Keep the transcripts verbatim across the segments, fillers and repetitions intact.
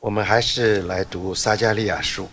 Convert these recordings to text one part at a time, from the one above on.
我们还是来读撒迦利亚书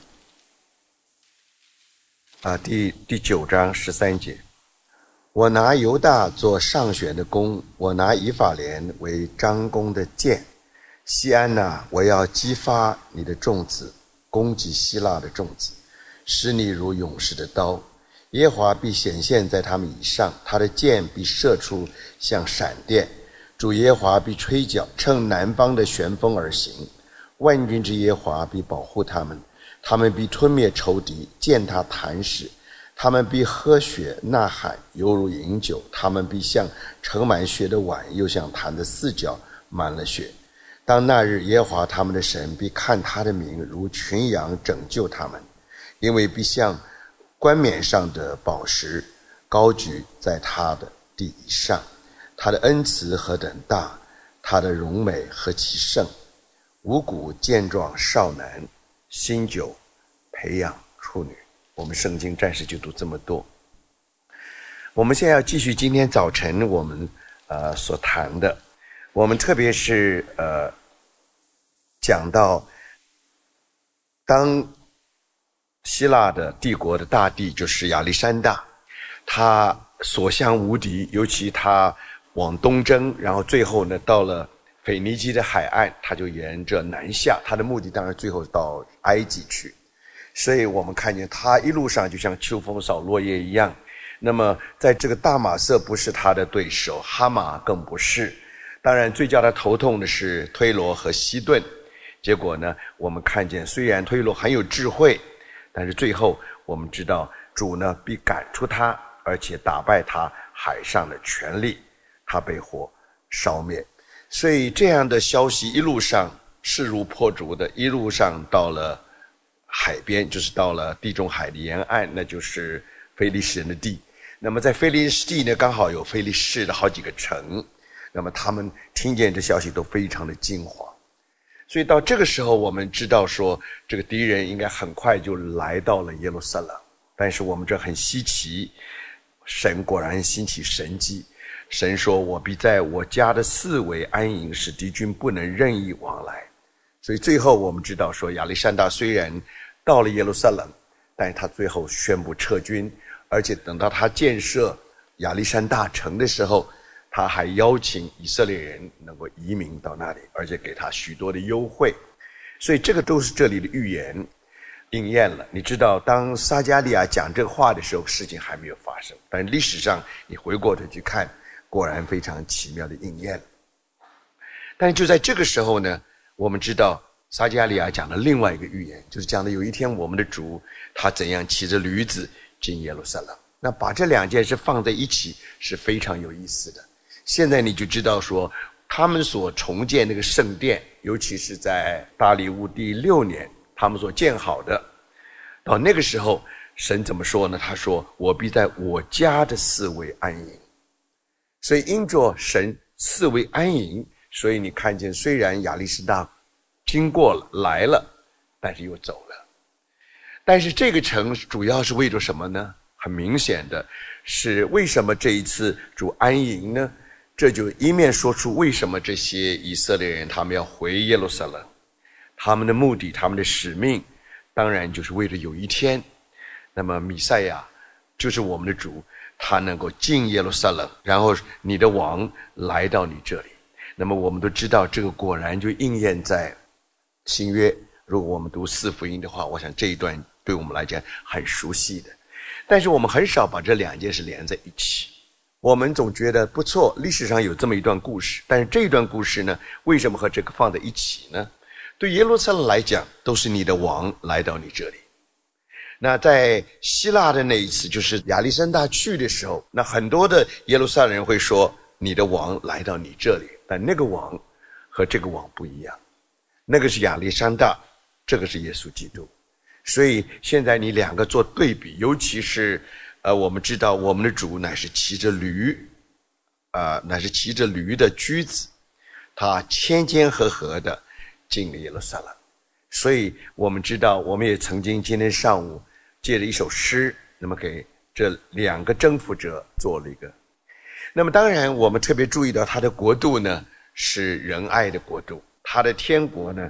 啊，第第九章十三节。我拿犹大做上选的弓，我拿以法莲为张弓的箭。西安哪，我要激发你的众子，攻击希腊的众子，使你如勇士的刀。耶和华必显现在他们以上，他的箭必射出像闪电。主耶和华必吹角，乘南方的旋风而行。万军之耶和华必保护他们，他们必吞灭仇敌，见他弹使。他们必喝血呐喊，犹如饮酒。他们必像盛满血的碗，又像坛的四角满了血。当那日，耶和华他们的神必看他的名如群羊，拯救他们，因为必像冠冕上的宝石高举在他的地以上。他的恩慈何等大，他的荣美何其盛。五谷健壮少男，新酒培养处女。我们圣经暂时就读这么多。我们现在要继续今天早晨我们呃所谈的，我们特别是呃讲到当希腊的帝国的大帝就是亚历山大，他所向无敌，尤其他往东征，然后最后呢到了腓尼基的海岸，他就沿着南下，他的目的当然最后到埃及去。所以我们看见他一路上就像秋风扫落叶一样。那么在这个大马色不是他的对手，哈马更不是。当然最叫他头痛的是推罗和西顿。结果呢，我们看见虽然推罗很有智慧，但是最后我们知道主呢必赶出他，而且打败他海上的权力，他被火烧灭。所以这样的消息一路上势如破竹的，一路上到了海边，就是到了地中海的沿岸，那就是非利士人的地。那么在非利士地呢，刚好有非利士的好几个城，那么他们听见这消息都非常的惊慌。所以到这个时候我们知道说，这个敌人应该很快就来到了耶路撒冷。但是我们这很稀奇，神果然兴起神迹。神说，我必在我家的四围安营，使敌军不能任意往来。所以最后我们知道说，亚历山大虽然到了耶路撒冷，但是他最后宣布撤军，而且等到他建设亚历山大城的时候，他还邀请以色列人能够移民到那里，而且给他许多的优惠。所以这个都是这里的预言应验了。你知道当撒迦利亚讲这个话的时候，事情还没有发生，但历史上你回过头去看，果然非常奇妙的应验了。但是就在这个时候呢，我们知道撒迦利亚讲了另外一个预言，就是讲的有一天我们的主他怎样骑着驴子进耶路撒冷。那把这两件事放在一起是非常有意思的。现在你就知道说，他们所重建那个圣殿，尤其是在大利乌第六年他们所建好的，到那个时候神怎么说呢？他说，我必在我家的四围安营。所以因着神四围安营，所以你看见虽然亚历山大经过了来了，但是又走了。但是这个城主要是为着什么呢？很明显的是，为什么这一次主安营呢？这就一面说出为什么这些以色列人他们要回耶路撒冷，他们的目的，他们的使命，当然就是为了有一天，那么弥赛亚就是我们的主，他能够进耶路撒冷，然后你的王来到你这里。那么我们都知道，这个果然就应验在新约。如果我们读四福音的话，我想这一段对我们来讲很熟悉的。但是我们很少把这两件事连在一起。我们总觉得不错，历史上有这么一段故事，但是这一段故事呢，为什么和这个放在一起呢？对耶路撒冷来讲，都是你的王来到你这里。那在希腊的那一次，就是亚历山大去的时候，那很多的耶路撒冷人会说，你的王来到你这里，但那个王和这个王不一样，那个是亚历山大，这个是耶稣基督。所以现在你两个做对比，尤其是呃，我们知道我们的主乃是骑着驴啊、呃，乃是骑着驴的驹子，他谦谦和和的进了耶路撒冷。所以我们知道，我们也曾经今天上午借着一首诗，那么给这两个征服者做了一个。那么当然我们特别注意到他的国度呢是仁爱的国度，他的天国呢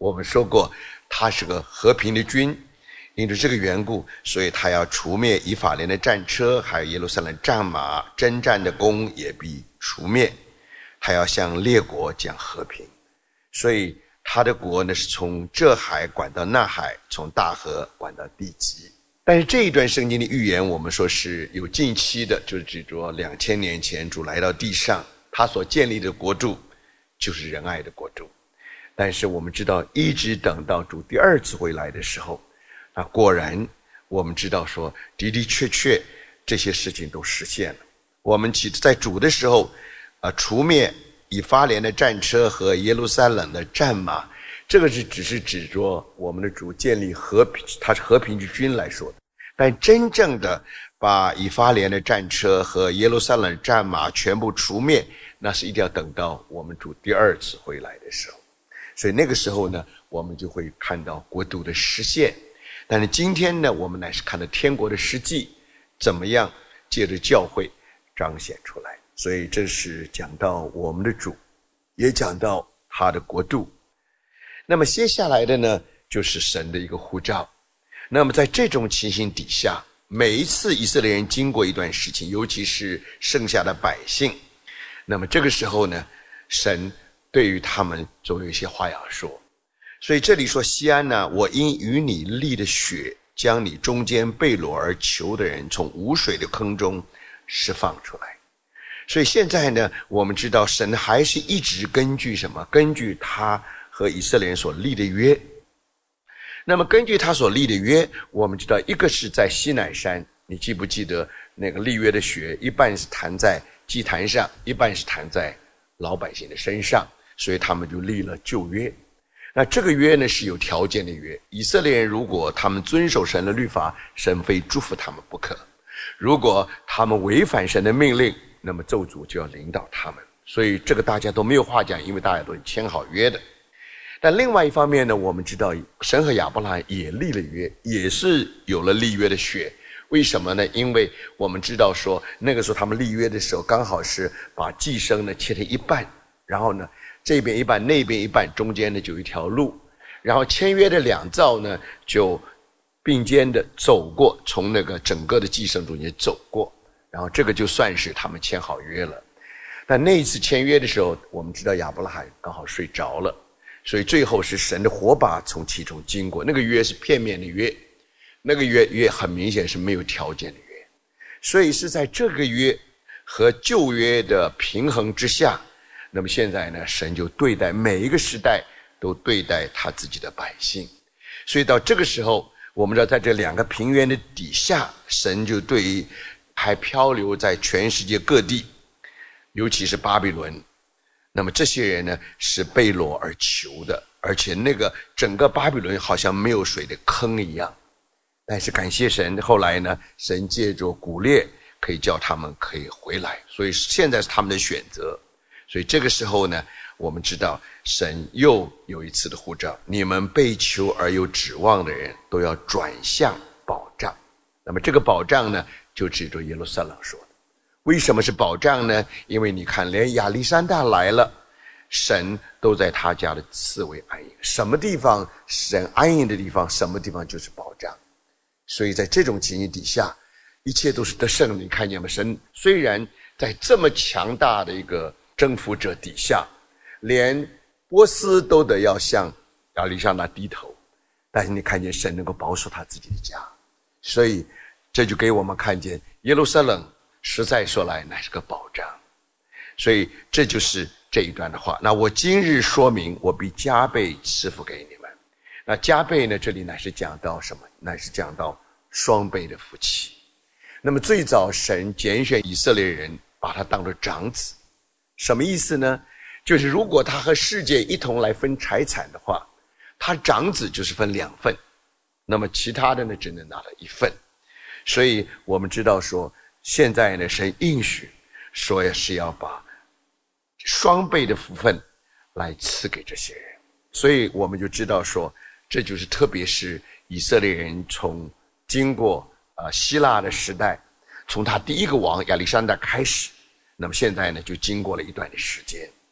我们说过他是个和平的君，因着这个缘故，所以他要除灭以法莲的战车，还有耶路撒冷战马，征战的弓也必除灭，还要向列国讲和平。所以他的国呢，是从这海管到那海，从大河管到地极。但是这一段圣经的预言，我们说是有近期的，就是指着两千年前主来到地上，他所建立的国度就是仁爱的国度。但是我们知道，一直等到主第二次回来的时候，那果然我们知道说，的的确确这些事情都实现了。我们其实在主的时候啊，除灭以法莲的战车和耶路撒冷的战马，这个是只是指着我们的主建立和平，他是和平之君来说的。但真正的把以法莲的战车和耶路撒冷战马全部除灭，那是一定要等到我们主第二次回来的时候。所以那个时候呢，我们就会看到国度的实现。但是今天呢，我们乃是看到天国的实际怎么样借着教会彰显出来。所以这是讲到我们的主，也讲到他的国度。那么接下来的呢，就是神的一个呼召。那么在这种情形底下，每一次以色列人经过一段事情，尤其是剩下的百姓，那么这个时候呢，神对于他们总有一些话要说。所以这里说，西安呢，我因与你立的血，将你中间被掳而囚的人从无水的坑中释放出来。所以现在呢，我们知道神还是一直根据什么？根据他和以色列人所立的约。那么根据他所立的约，我们知道一个是在西乃山，你记不记得那个立约的血，一半是弹在祭坛上，一半是弹在老百姓的身上，所以他们就立了旧约。那这个约呢，是有条件的约，以色列人如果他们遵守神的律法，神非祝福他们不可；如果他们违反神的命令，那么咒诅就要领导他们。所以这个大家都没有话讲，因为大家都签好约的。但另外一方面呢，我们知道神和亚伯拉罕也立了约，也是有了立约的血。为什么呢？因为我们知道说，那个时候他们立约的时候，刚好是把寄生呢切成一半，然后呢这边一半那边一半，中间呢就有一条路，然后签约的两造呢就并肩的走过，从那个整个的寄生中间走过，然后这个就算是他们签好约了。但那一次签约的时候，我们知道亚伯拉罕刚好睡着了，所以最后是神的火把从其中经过。那个约是片面的约，那个约约很明显是没有条件的约。所以是在这个约和旧约的平衡之下，那么现在呢，神就对待每一个时代都对待他自己的百姓。所以到这个时候，我们知道在这两个平原的底下，神就对于还漂流在全世界各地，尤其是巴比伦，那么这些人呢是被掳而囚的，而且那个整个巴比伦好像没有水的坑一样。但是感谢神，后来呢，神借着古列可以叫他们可以回来，所以现在是他们的选择。所以这个时候呢，我们知道神又有一次的呼召，你们被囚而有指望的人都要转向保障。那么这个保障呢，就指着耶路撒冷说的。为什么是保障呢？因为你看连亚历山大来了，神都在他家的四围安营。什么地方神安营的地方，什么地方就是保障。所以在这种情形底下，一切都是得胜的。你看见吗？神虽然在这么强大的一个征服者底下，连波斯都得要向亚历山大低头，但是你看见神能够保守他自己的家。所以这就给我们看见耶路撒冷实在说来乃是个保障。所以这就是这一段的话。那我今日说明，我必加倍赐福给你们。那加倍呢，这里乃是讲到什么？乃是讲到双倍的福气。那么最早神拣选以色列人，把他当作长子。什么意思呢？就是如果他和世界一同来分财产的话，他长子就是分两份，那么其他的呢只能拿到一份。所以我们知道说，现在呢神应许说是要把双倍的福分来赐给这些人。所以我们就知道说，这就是特别是以色列人从经过呃希腊的时代，从他第一个王亚历山大开始，那么现在呢就经过了一段的时间，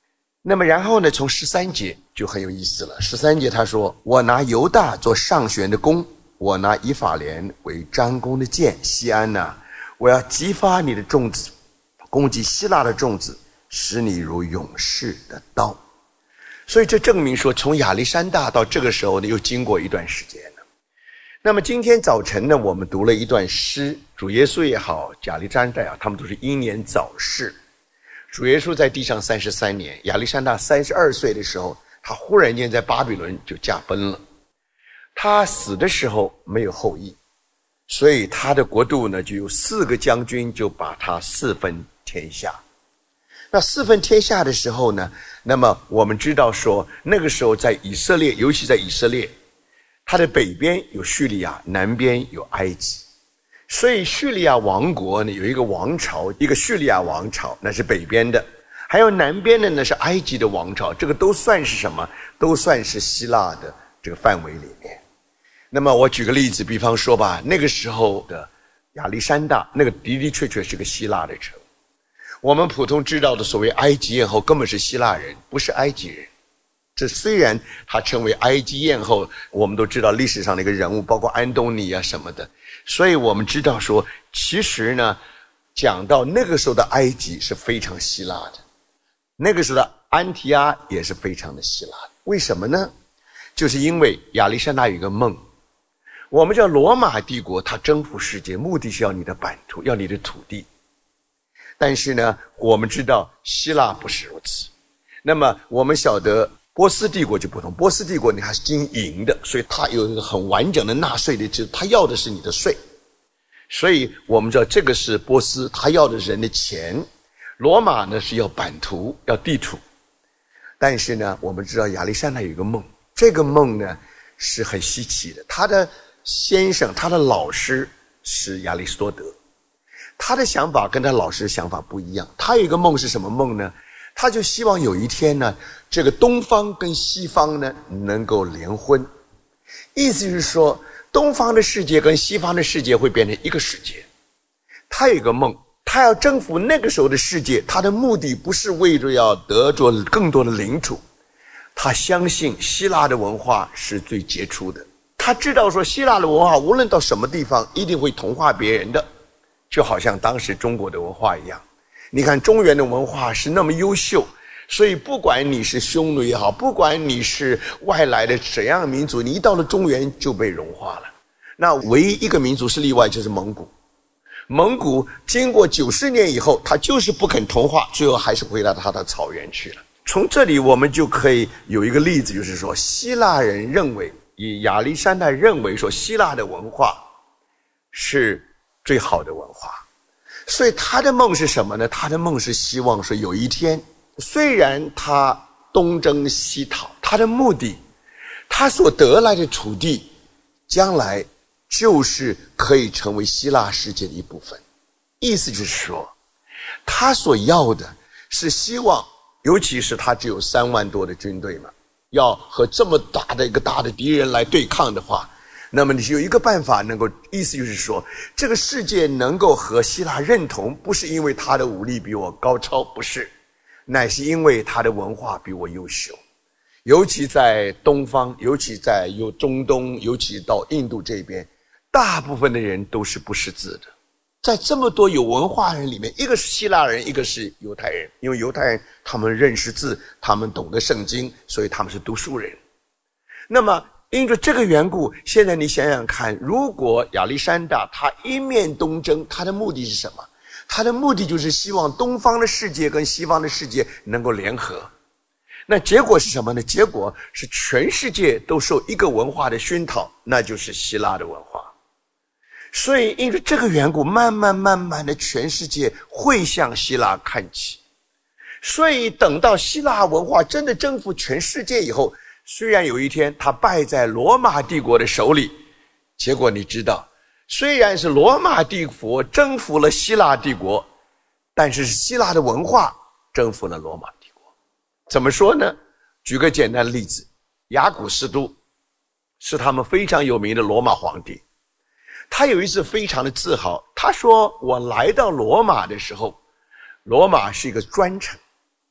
那么然后呢，从十三节就很有意思了。十三节他说，我拿犹大做上弦的弓，我拿以法莲为张弓的箭。西安哪、啊，我要激发你的众子，攻击希腊的众子，使你如勇士的刀。所以这证明说，从亚历山大到这个时候呢，又经过一段时间了。那么今天早晨呢，我们读了一段诗，主耶稣也好，亚历山大也好，他们都是英年早逝。主耶稣在地上三十三年，亚历山大三十二岁的时候，他忽然间在巴比伦就驾崩了。他死的时候没有后裔，所以他的国度呢，就有四个将军就把他四分天下。那四分天下的时候呢，那么我们知道说，那个时候在以色列，尤其在以色列，它的北边有叙利亚，南边有埃及。所以叙利亚王国呢，有一个王朝，一个叙利亚王朝，那是北边的，还有南边的呢是埃及的王朝，这个都算是什么？都算是希腊的这个范围里面。那么我举个例子，比方说吧，那个时候的亚历山大，那个的的确确是个希腊的城。我们普通知道的所谓埃及艳后根本是希腊人，不是埃及人。这虽然他成为埃及艳后，我们都知道历史上的一个人物，包括安东尼啊什么的，所以我们知道说，其实呢，讲到那个时候的埃及是非常希腊的，那个时候的安提阿也是非常的希腊的。为什么呢？就是因为亚历山大有一个梦。我们叫罗马帝国，它征服世界，目的是要你的版图，要你的土地。但是呢，我们知道希腊不是如此。那么我们晓得波斯帝国就不同，波斯帝国你还是经营的，所以它有一个很完整的纳税的制度，它要的是你的税。所以我们知道这个是波斯，它要的是人的钱。罗马呢是要版图，要地图。但是呢，我们知道亚历山大有一个梦，这个梦呢是很稀奇的。他的先生，他的老师是亚里士多德。他的想法跟他老师的想法不一样，他有一个梦是什么梦呢？他就希望有一天呢，这个东方跟西方呢能够联婚，意思就是说，东方的世界跟西方的世界会变成一个世界。他有一个梦，他要征服那个时候的世界，他的目的不是为了要得着更多的领土，他相信希腊的文化是最杰出的，他知道说希腊的文化无论到什么地方一定会同化别人的。就好像当时中国的文化一样，你看中原的文化是那么优秀，所以不管你是匈奴也好，不管你是外来的怎样的民族，你一到了中原就被融化了。那唯一一个民族是例外，就是蒙古。蒙古经过九十年以后，他就是不肯同化，最后还是回到他的草原去了。从这里我们就可以有一个例子，就是说希腊人认为，以亚历山大认为说希腊的文化是最好的文化，所以他的梦是什么呢？他的梦是希望说有一天，虽然他东征西讨，他的目的，他所得来的土地，将来就是可以成为希腊世界的一部分。意思就是说，他所要的是希望，尤其是他只有三万多的军队嘛，要和这么大的一个大的敌人来对抗的话，那么你有一个办法能够，意思就是说，这个世界能够和希腊认同，不是因为他的武力比我高超，不是，乃是因为他的文化比我优秀。尤其在东方，尤其在有中东，尤其到印度这边，大部分的人都是不识字的。在这么多有文化人里面，一个是希腊人，一个是犹太人，因为犹太人他们认识字，他们懂得圣经，所以他们是读书人。那么因着这个缘故，现在你想想看，如果亚历山大他一面东征，他的目的是什么？他的目的就是希望东方的世界跟西方的世界能够联合。那结果是什么呢？结果是全世界都受一个文化的熏陶，那就是希腊的文化。所以因着这个缘故，慢慢慢慢的全世界会向希腊看齐。所以等到希腊文化真的征服全世界以后，虽然有一天他败在罗马帝国的手里，结果你知道，虽然是罗马帝国征服了希腊帝国，但是希腊的文化征服了罗马帝国。怎么说呢？举个简单的例子，亚古斯都是他们非常有名的罗马皇帝，他有一次非常的自豪，他说我来到罗马的时候，罗马是一个砖城，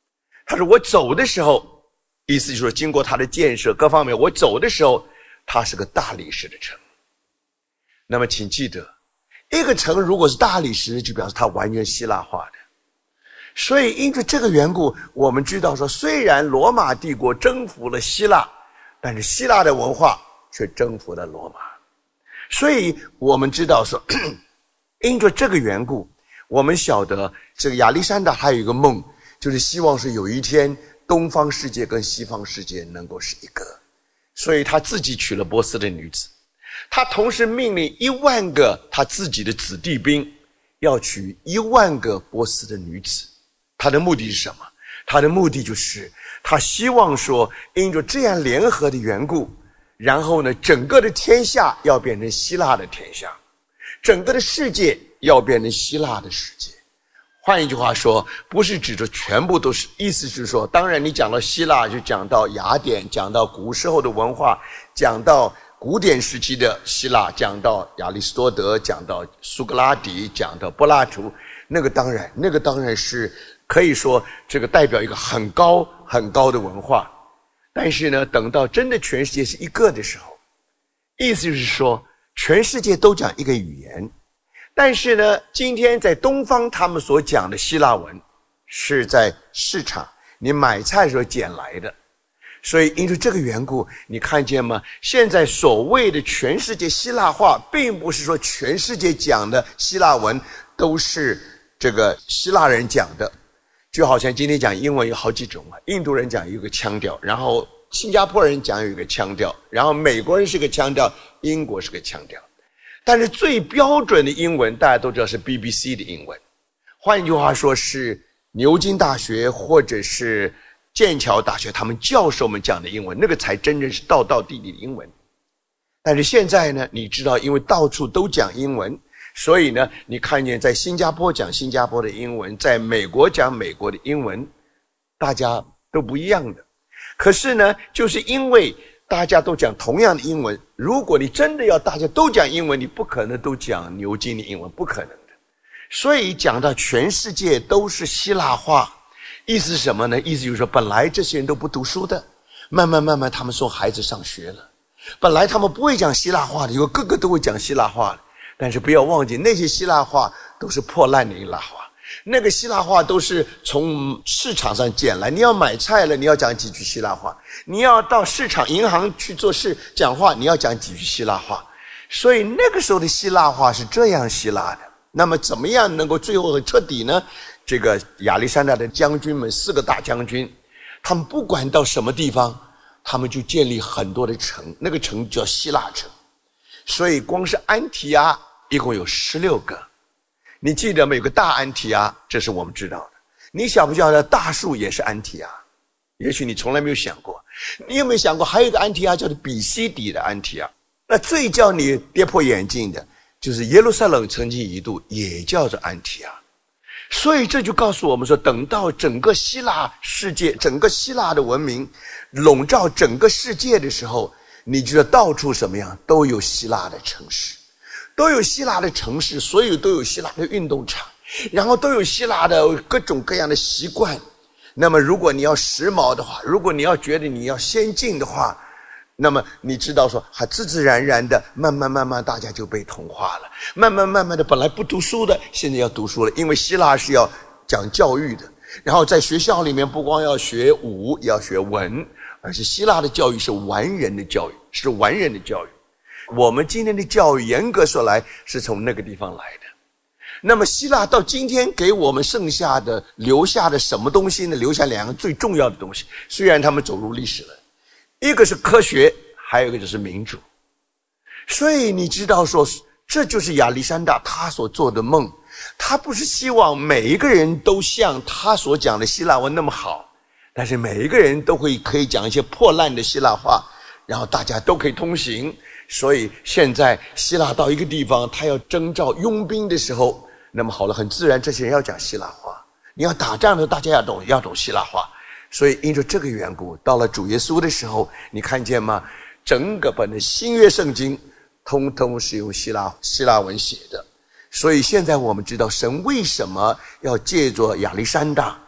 他说我走的时候，意思就是说经过他的建设各方面，我走的时候它是个大理石的城。那么请记得，一个城如果是大理石，就表示它完全希腊化的。所以因着这个缘故，我们知道说，虽然罗马帝国征服了希腊，但是希腊的文化却征服了罗马。所以我们知道说，因着这个缘故，我们晓得这个亚历山大还有一个梦，就是希望是有一天东方世界跟西方世界能够是一个。所以他自己娶了波斯的女子，他同时命令一万个他自己的子弟兵要娶一万个波斯的女子。他的目的是什么？他的目的就是他希望说，因着这样联合的缘故，然后呢，整个的天下要变成希腊的天下，整个的世界要变成希腊的世界。换一句话说，不是指着全部都是，意思是说，当然你讲到希腊就讲到雅典，讲到古时候的文化，讲到古典时期的希腊，讲到亚里士多德，讲到苏格拉底，讲到柏拉图，那个当然那个当然是可以说这个代表一个很高很高的文化。但是呢，等到真的全世界是一个的时候，意思就是说全世界都讲一个语言。但是呢，今天在东方他们所讲的希腊文是在市场你买菜的时候捡来的。所以因为这个缘故，你看见吗？现在所谓的全世界希腊化，并不是说全世界讲的希腊文都是这个希腊人讲的。就好像今天讲英文有好几种啊，印度人讲有一个腔调，然后新加坡人讲有一个腔调，然后美国人是个腔调，英国是个腔调。但是最标准的英文大家都知道是 B B C 的英文，换一句话说是牛津大学或者是剑桥大学他们教授们讲的英文，那个才真正是道道地地的英文。但是现在呢，你知道因为到处都讲英文，所以呢，你看见在新加坡讲新加坡的英文，在美国讲美国的英文，大家都不一样的。可是呢，就是因为大家都讲同样的英文，如果你真的要大家都讲英文，你不可能都讲牛津的英文，不可能的。所以讲到全世界都是希腊化，意思是什么呢？意思就是说，本来这些人都不读书的，慢慢慢慢他们送孩子上学了，本来他们不会讲希腊话的，有个个都会讲希腊话的。但是不要忘记，那些希腊话都是破烂的希腊话，那个希腊话都是从市场上捡来。你要买菜了，你要讲几句希腊话；你要到市场银行去做事讲话，你要讲几句希腊话。所以那个时候的希腊话是这样希腊的。那么怎么样能够最后很彻底呢？这个亚历山大的将军们，四个大将军，他们不管到什么地方，他们就建立很多的城，那个城叫希腊城。所以光是安提阿一共有十六个，你记得吗？有个大安提阿，这是我们知道的。你晓不晓得大树也是安提阿？也许你从来没有想过。你有没有想过还有一个安提阿叫做比西底的安提阿？那最叫你跌破眼镜的就是耶路撒冷曾经一度也叫做安提阿。所以这就告诉我们说，等到整个希腊世界，整个希腊的文明笼罩整个世界的时候，你觉得到处什么样都有希腊的城市，都有希腊的城市，所有都有希腊的运动场，然后都有希腊的各种各样的习惯。那么如果你要时髦的话，如果你要觉得你要先进的话，那么你知道说还自自然然的慢慢慢慢大家就被同化了，慢慢慢慢的本来不读书的现在要读书了，因为希腊是要讲教育的，然后在学校里面不光要学武也要学文，而且希腊的教育是完人的教育，是完人的教育。我们今天的教育严格说来是从那个地方来的。那么希腊到今天给我们剩下的留下的什么东西呢？留下两个最重要的东西，虽然他们走入历史了，一个是科学，还有一个就是民主。所以你知道说，这就是亚历山大他所做的梦，他不是希望每一个人都像他所讲的希腊文那么好，但是每一个人都会可以讲一些破烂的希腊话，然后大家都可以通行。所以现在希腊到一个地方，他要征召佣兵的时候，那么好了，很自然这些人要讲希腊话，你要打仗的大家要懂要懂希腊话。所以因着这个缘故，到了主耶稣的时候，你看见吗？整个本的新约圣经通通是用希腊希腊文写的。所以现在我们知道神为什么要借着亚历山大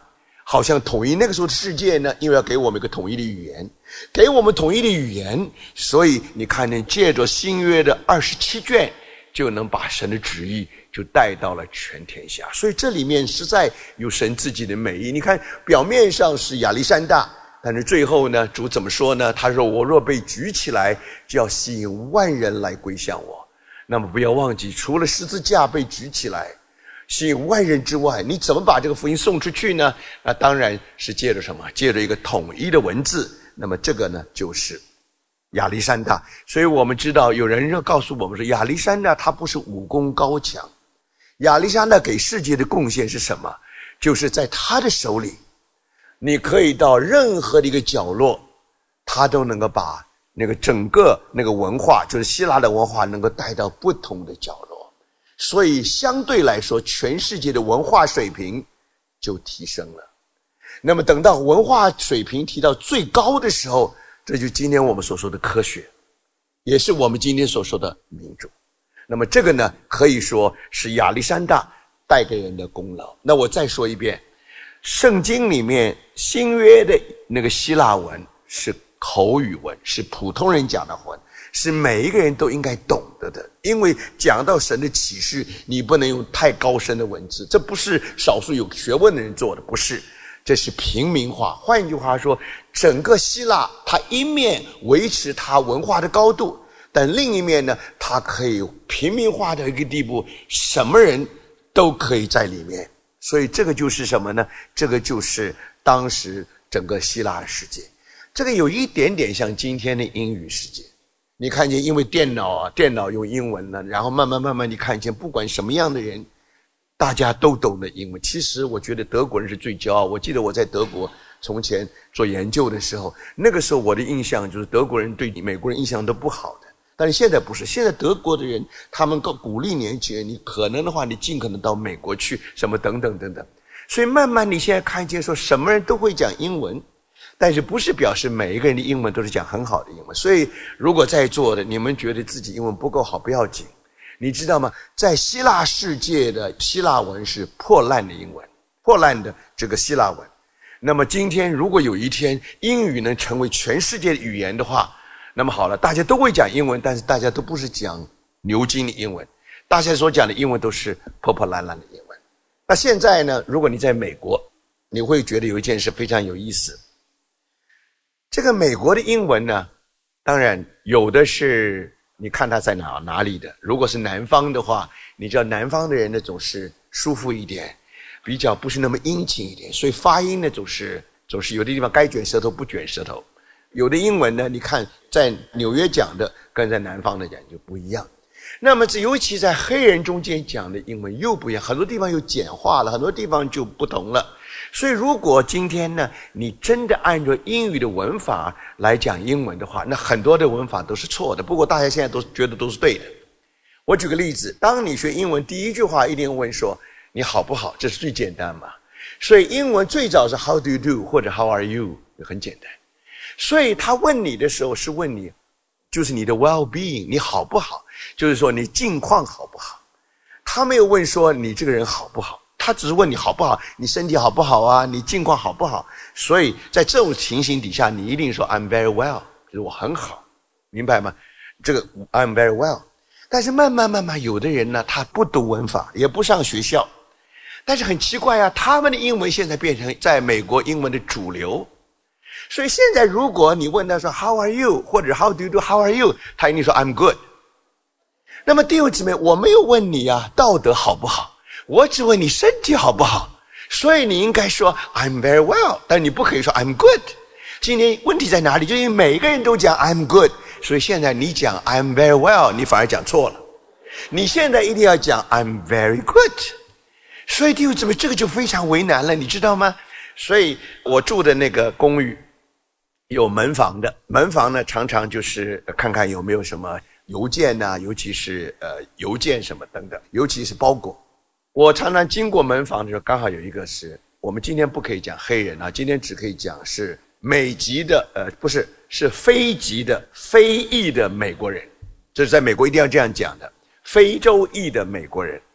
好像统一那个时候的世界呢，因为要给我们一个统一的语言，给我们统一的语言，所以你看见借着新约的二十七卷，就能把神的旨意就带到了全天下。所以这里面实在有神自己的美意。你看表面上是亚历山大，但是最后呢，主怎么说呢？他说我若被举起来，就要吸引万人来归向我。那么不要忘记，除了十字架被举起来吸引万人之外，你怎么把这个福音送出去呢？那当然是借着什么？借着一个统一的文字。那么这个呢，就是亚历山大。所以我们知道有人要告诉我们说，亚历山大他不是武功高强，亚历山大给世界的贡献是什么？就是在他的手里，你可以到任何的一个角落，他都能够把那个整个那个文化，就是希腊的文化，能够带到不同的角落。所以相对来说，全世界的文化水平就提升了。那么等到文化水平提到最高的时候，这就是今天我们所说的科学，也是我们今天所说的民主。那么这个呢，可以说是亚历山大带给人的功劳。那我再说一遍，圣经里面新约的那个希腊文是口语文，是普通人讲的文，是每一个人都应该懂得的。因为讲到神的启示，你不能用太高深的文字，这不是少数有学问的人做的，不是，这是平民化。换一句话说，整个希腊它一面维持它文化的高度，但另一面呢，它可以平民化的一个地步，什么人都可以在里面。所以这个就是什么呢？这个就是当时整个希腊世界。这个有一点点像今天的英语世界。你看见因为电脑啊，电脑用英文呢，然后慢慢慢慢你看见不管什么样的人，大家都懂得英文。其实我觉得德国人是最骄傲。我记得我在德国从前做研究的时候，那个时候我的印象就是德国人对美国人印象都不好的。但是现在不是，现在德国的人他们鼓励年轻人，你可能的话你尽可能到美国去，什么等等等等。所以慢慢你现在看见说什么人都会讲英文，但是不是表示每一个人的英文都是讲很好的英文。所以如果在座的你们觉得自己英文不够好，不要紧。你知道吗？在希腊世界的希腊文是破烂的英文，破烂的这个希腊文。那么今天如果有一天英语能成为全世界的语言的话，那么好了，大家都会讲英文，但是大家都不是讲牛津的英文，大家所讲的英文都是破破烂烂的英文。那现在呢，如果你在美国，你会觉得有一件事非常有意思。这个美国的英文呢，当然有的是你看他在哪哪里的。如果是南方的话，你知道南方的人呢总是舒服一点，比较不是那么殷勤一点，所以发音呢总是总是有的地方该卷舌头不卷舌头。有的英文呢，你看在纽约讲的跟在南方的讲就不一样。那么这尤其在黑人中间讲的英文又不一样，很多地方又简化了，很多地方就不同了。所以如果今天呢，你真的按照英语的文法来讲英文的话，那很多的文法都是错的。不过大家现在都觉得都是对的。我举个例子，当你学英文第一句话一定问说你好不好，这是最简单嘛。所以英文最早是 How do you do 或者 How are you， 很简单。所以他问你的时候是问你就是你的 well-being， 你好不好，就是说你近况好不好。他没有问说你这个人好不好，他只是问你好不好，你身体好不好啊，你近况好不好。所以在这种情形底下，你一定说 I'm very well， 就是我很好，明白吗？这个 I'm very well。 但是慢慢慢慢有的人呢，他不读文法，也不上学校，但是很奇怪啊，他们的英文现在变成在美国英文的主流。所以现在如果你问他说 How are you 或者 How do you do How are you， 他一定说 I'm good。 那么弟兄姊妹，我没有问你啊道德好不好，我只问你身体好不好。所以你应该说 I'm very well， 但你不可以说 I'm good。 今天问题在哪里？就因为每个人都讲 I'm good， 所以现在你讲 I'm very well， 你反而讲错了。你现在一定要讲 I'm very good。 所以弟兄姊妹，这个就非常为难了，你知道吗？所以我住的那个公寓有门房的，门房呢常常就是看看有没有什么邮件啊，尤其是呃邮件什么等等，尤其是包裹。我常常经过门房的时候，刚好有一个是我们今天不可以讲黑人啊，今天只可以讲是美籍的呃不是是非籍的非裔的美国人，这是在美国一定要这样讲的，非洲裔的美国人。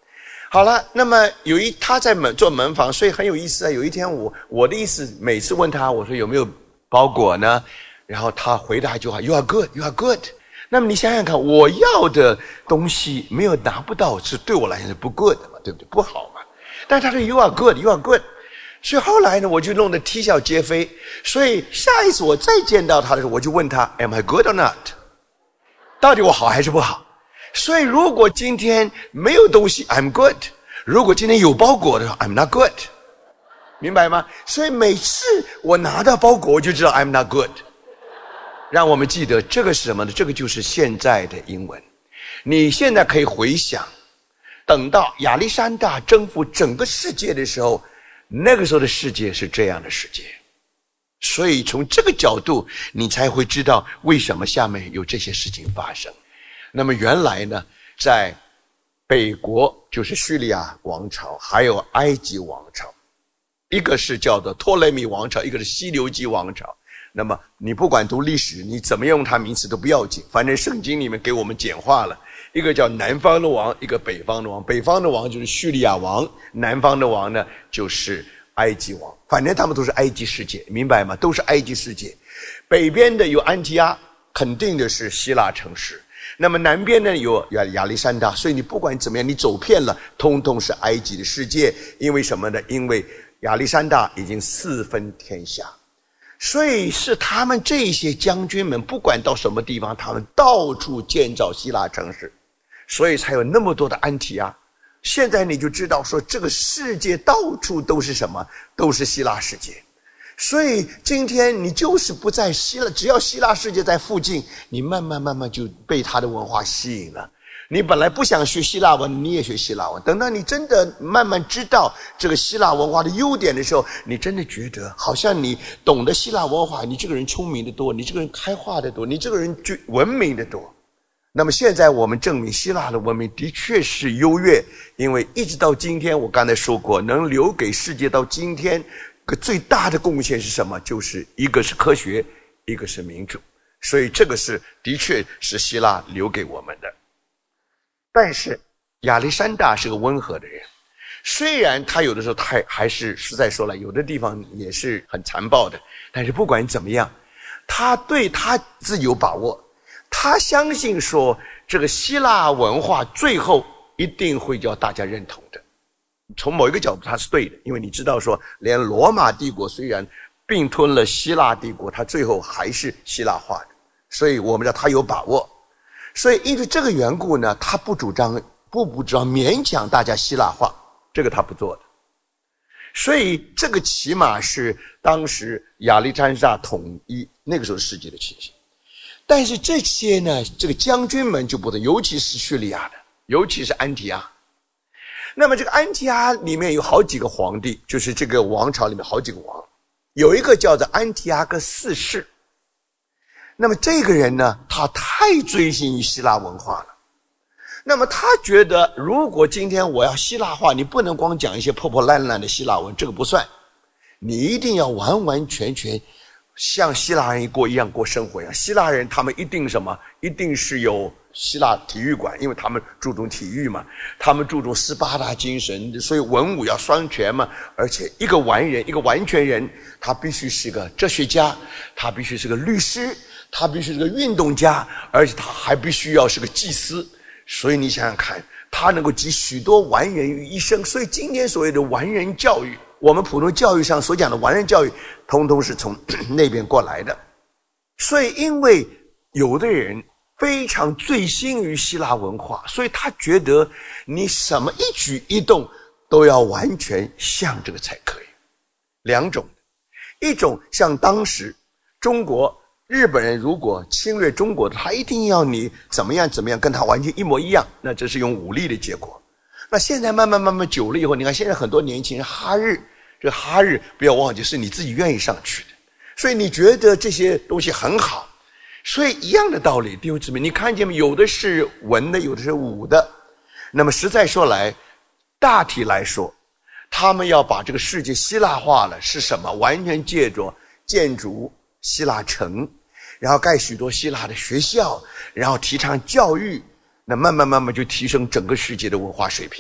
好了，那么有一他在门做门房，所以很有意思啊。有一天我我的意思，每次问他，我说有没有包裹呢？然后他回答一句话 ：“You are good, you are good。”那么你想想看，我要的东西没有拿不到，是对我来讲是不 good 嘛，对不对？不好嘛。但他说 “You are good, you are good”， 所以后来呢，我就弄得啼笑皆非。所以下一次我再见到他的时候，我就问他 ：“Am I good or not？” 到底我好还是不好？所以如果今天没有东西 I'm good， 如果今天有包裹的时候 I'm not good， 明白吗？所以每次我拿到包裹我就知道 I'm not good。 让我们记得这个是什么呢？这个就是现在的英文。你现在可以回想，等到亚历山大征服整个世界的时候，那个时候的世界是这样的世界。所以从这个角度你才会知道为什么下面有这些事情发生。那么原来呢，在北国就是叙利亚王朝，还有埃及王朝，一个是叫做托勒密王朝，一个是西流基王朝。那么你不管读历史，你怎么用它名词都不要紧，反正圣经里面给我们简化了，一个叫南方的王，一个北方的王。北方的王就是叙利亚王，南方的王呢就是埃及王，反正他们都是埃及世界，明白吗？都是埃及世界。北边的有安提阿，肯定的是希腊城市。那么南边呢有亚历山大，所以你不管怎么样，你走遍了，通通是埃及的世界。因为什么呢？因为亚历山大已经四分天下，所以是他们这些将军们，不管到什么地方，他们到处建造希腊城市，所以才有那么多的安提阿。现在你就知道说，这个世界到处都是什么？都是希腊世界。所以今天你就是不在希腊，只要希腊世界在附近，你慢慢慢慢就被他的文化吸引了。你本来不想学希腊文，你也学希腊文。等到你真的慢慢知道这个希腊文化的优点的时候，你真的觉得好像你懂得希腊文化，你这个人聪明的多，你这个人开化的多，你这个人就文明的多。那么现在我们证明希腊的文明的确是优越，因为一直到今天，我刚才说过，能留给世界到今天个最大的贡献是什么？就是一个是科学，一个是民主。所以这个是的确是希腊留给我们的。但是亚历山大是个温和的人，虽然他有的时候他还是实在说了，有的地方也是很残暴的，但是不管怎么样，他对他自己有把握，他相信说这个希腊文化最后一定会叫大家认同的。从某一个角度他是对的，因为你知道说连罗马帝国虽然并吞了希腊帝国，他最后还是希腊化的，所以我们知道他有把握。所以因为这个缘故呢，他不主张不不主张勉强大家希腊化，这个他不做的。所以这个起码是当时亚历山大统一那个时候世界的情形。但是这些呢，这个将军们就不同，尤其是叙利亚的，尤其是安提阿。那么这个安提阿里面有好几个皇帝，就是这个王朝里面好几个王，有一个叫做安提阿哥四世。那么这个人呢，他太追信于希腊文化了。那么他觉得，如果今天我要希腊化，你不能光讲一些破破烂烂的希腊文，这个不算，你一定要完完全全像希腊人过一样过生活一样。希腊人他们一定什么？一定是有希腊体育馆，因为他们注重体育嘛，他们注重斯巴达精神，所以文武要双全嘛。而且一个完人，一个完全人，他必须是个哲学家，他必须是个律师，他必须是个运动家，而且他还必须要是个祭司。所以你想想看，他能够集许多完人于一身。所以今天所谓的完人教育，我们普通教育上所讲的完人教育，通通是从那边过来的。所以因为有的人非常醉心于希腊文化，所以他觉得你什么一举一动都要完全像这个才可以。两种，一种像当时中国日本人如果侵略中国，他一定要你怎么样怎么样，跟他完全一模一样，那这是用武力的结果。那现在慢慢慢慢久了以后，你看现在很多年轻人哈日，这哈日不要忘记是你自己愿意上去的，所以你觉得这些东西很好。所以一样的道理，弟兄姊妹，你看见没？有的是文的，有的是武的。那么实在说来，大体来说，他们要把这个世界希腊化了，是什么？完全借着建筑希腊城，然后盖许多希腊的学校，然后提倡教育，那慢慢慢慢就提升整个世界的文化水平。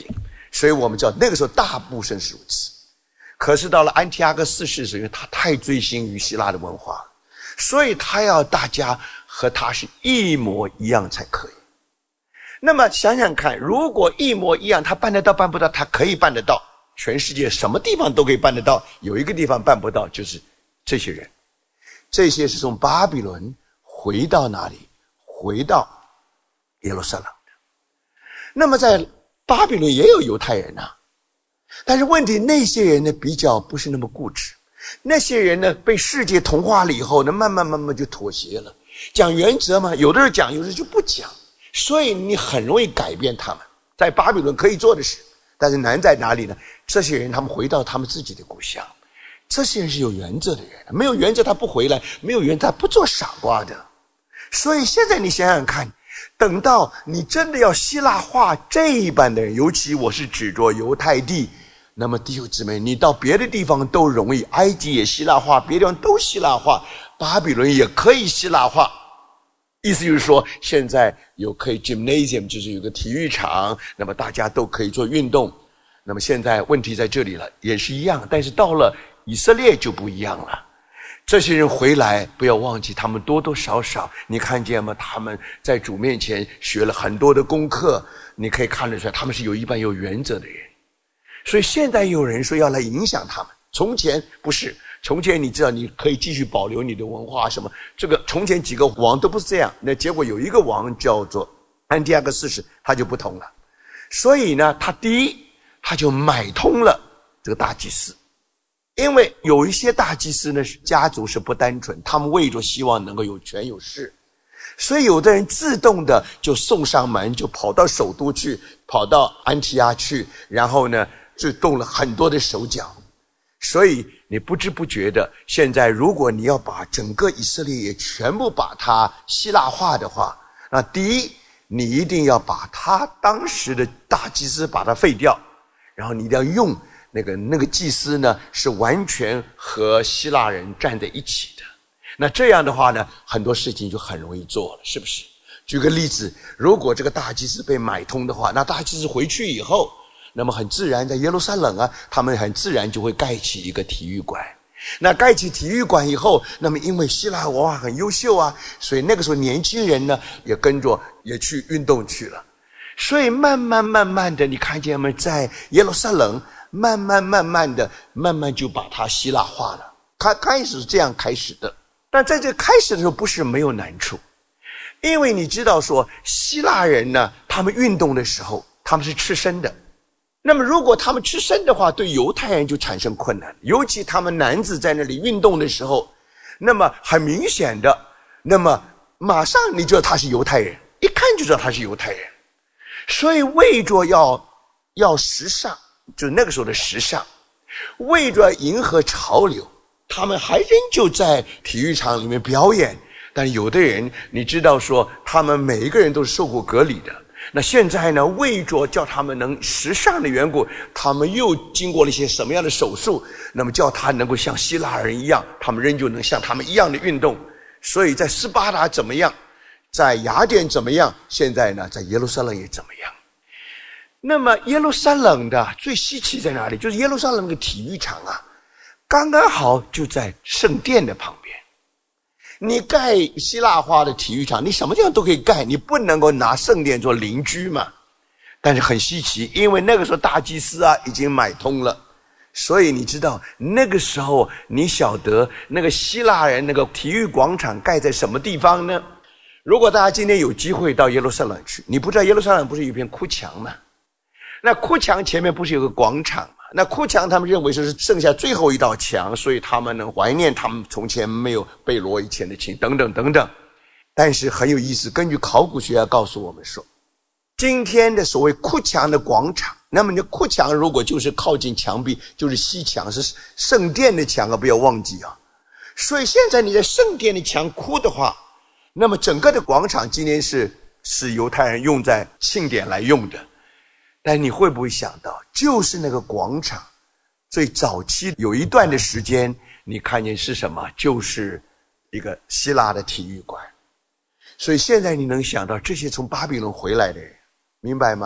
所以我们知道那个时候大部分是如此。可是到了安提阿哥四世时，因为他太追星于希腊的文化，所以他要大家和他是一模一样才可以。那么想想看，如果一模一样，他办得到办不到？他可以办得到，全世界什么地方都可以办得到，有一个地方办不到，就是这些人。这些是从巴比伦回到哪里？回到耶路撒冷的。那么在巴比伦也有犹太人啊，但是问题那些人呢比较不是那么固执，那些人呢被世界同化了以后呢，慢慢慢慢就妥协了。讲原则嘛，有的人讲，有的人就不讲，所以你很容易改变他们。在巴比伦可以做的事，但是难在哪里呢？这些人他们回到他们自己的故乡，这些人是有原则的人，没有原则他不回来，没有原则他不做傻瓜的。所以现在你想想看，等到你真的要希腊化这一般的人，尤其我是指着犹太地，那么弟兄姊妹，你到别的地方都容易，埃及也希腊化，别的地方都希腊化，巴比伦也可以希腊化。意思就是说，现在有可以 gymnasium， 就是有个体育场，那么大家都可以做运动。那么现在问题在这里了，也是一样，但是到了以色列就不一样了。这些人回来，不要忘记他们多多少少，你看见吗？他们在主面前学了很多的功课，你可以看得出来他们是有一般有原则的人。所以现在有人说要来影响他们，从前不是，从前你知道你可以继续保留你的文化什么，这个从前几个王都不是这样，那结果有一个王叫做安提阿哥四世，他就不同了。所以呢，他第一他就买通了这个大祭司。因为有一些大祭司呢，家族是不单纯，他们为着希望能够有权有势，所以有的人自动的就送上门，就跑到首都去，跑到安提阿去，然后呢就动了很多的手脚。所以你不知不觉的，现在如果你要把整个以色列也全部把它希腊化的话，那第一你一定要把他当时的大祭司把它废掉，然后你一定要用那个那个祭司呢是完全和希腊人站在一起的。那这样的话呢，很多事情就很容易做了，是不是？举个例子，如果这个大祭司被买通的话，那大祭司回去以后，那么很自然在耶路撒冷啊，他们很自然就会盖起一个体育馆。那盖起体育馆以后，那么因为希腊文化很优秀啊，所以那个时候年轻人呢也跟着也去运动去了。所以慢慢慢慢的，你看见没，在耶路撒冷慢慢慢慢的慢慢就把它希腊化了。开开始是这样开始的，但在这开始的时候不是没有难处，因为你知道说希腊人呢，他们运动的时候他们是赤身的，那么如果他们赤身的话，对犹太人就产生困难，尤其他们男子在那里运动的时候，那么很明显的，那么马上你知道他是犹太人，一看就知道他是犹太人。所以为着要要时尚，就是那个时候的时尚，为着迎合潮流，他们还仍旧在体育场里面表演。但有的人你知道说他们每一个人都是受过隔离的，那现在呢，为着叫他们能时尚的缘故，他们又经过了一些什么样的手术，那么叫他能够像希腊人一样，他们仍旧能像他们一样的运动。所以在斯巴达怎么样，在雅典怎么样，现在呢在耶路撒冷也怎么样。那么耶路撒冷的最稀奇在哪里？就是耶路撒冷的体育场啊，刚刚好就在圣殿的旁边。你盖希腊化的体育场，你什么地方都可以盖，你不能够拿圣殿做邻居嘛。但是很稀奇，因为那个时候大祭司啊已经买通了，所以你知道那个时候你晓得那个希腊人那个体育广场盖在什么地方呢？如果大家今天有机会到耶路撒冷去，你不知道耶路撒冷不是有一片哭墙吗？那哭墙前面不是有个广场吗？那哭墙他们认为是剩下最后一道墙，所以他们能怀念他们从前没有被罗以前的情等等等等。但是很有意思，根据考古学家告诉我们说，今天的所谓哭墙的广场，那么你的哭墙如果就是靠近墙壁，就是西墙，是圣殿的墙啊，不要忘记啊。所以现在你在圣殿的墙哭的话，那么整个的广场今天是是犹太人用在庆典来用的。但你会不会想到，就是那个广场最早期有一段的时间，你看见是什么？就是一个希腊的体育馆。所以现在你能想到这些从巴比伦回来的人，明白吗？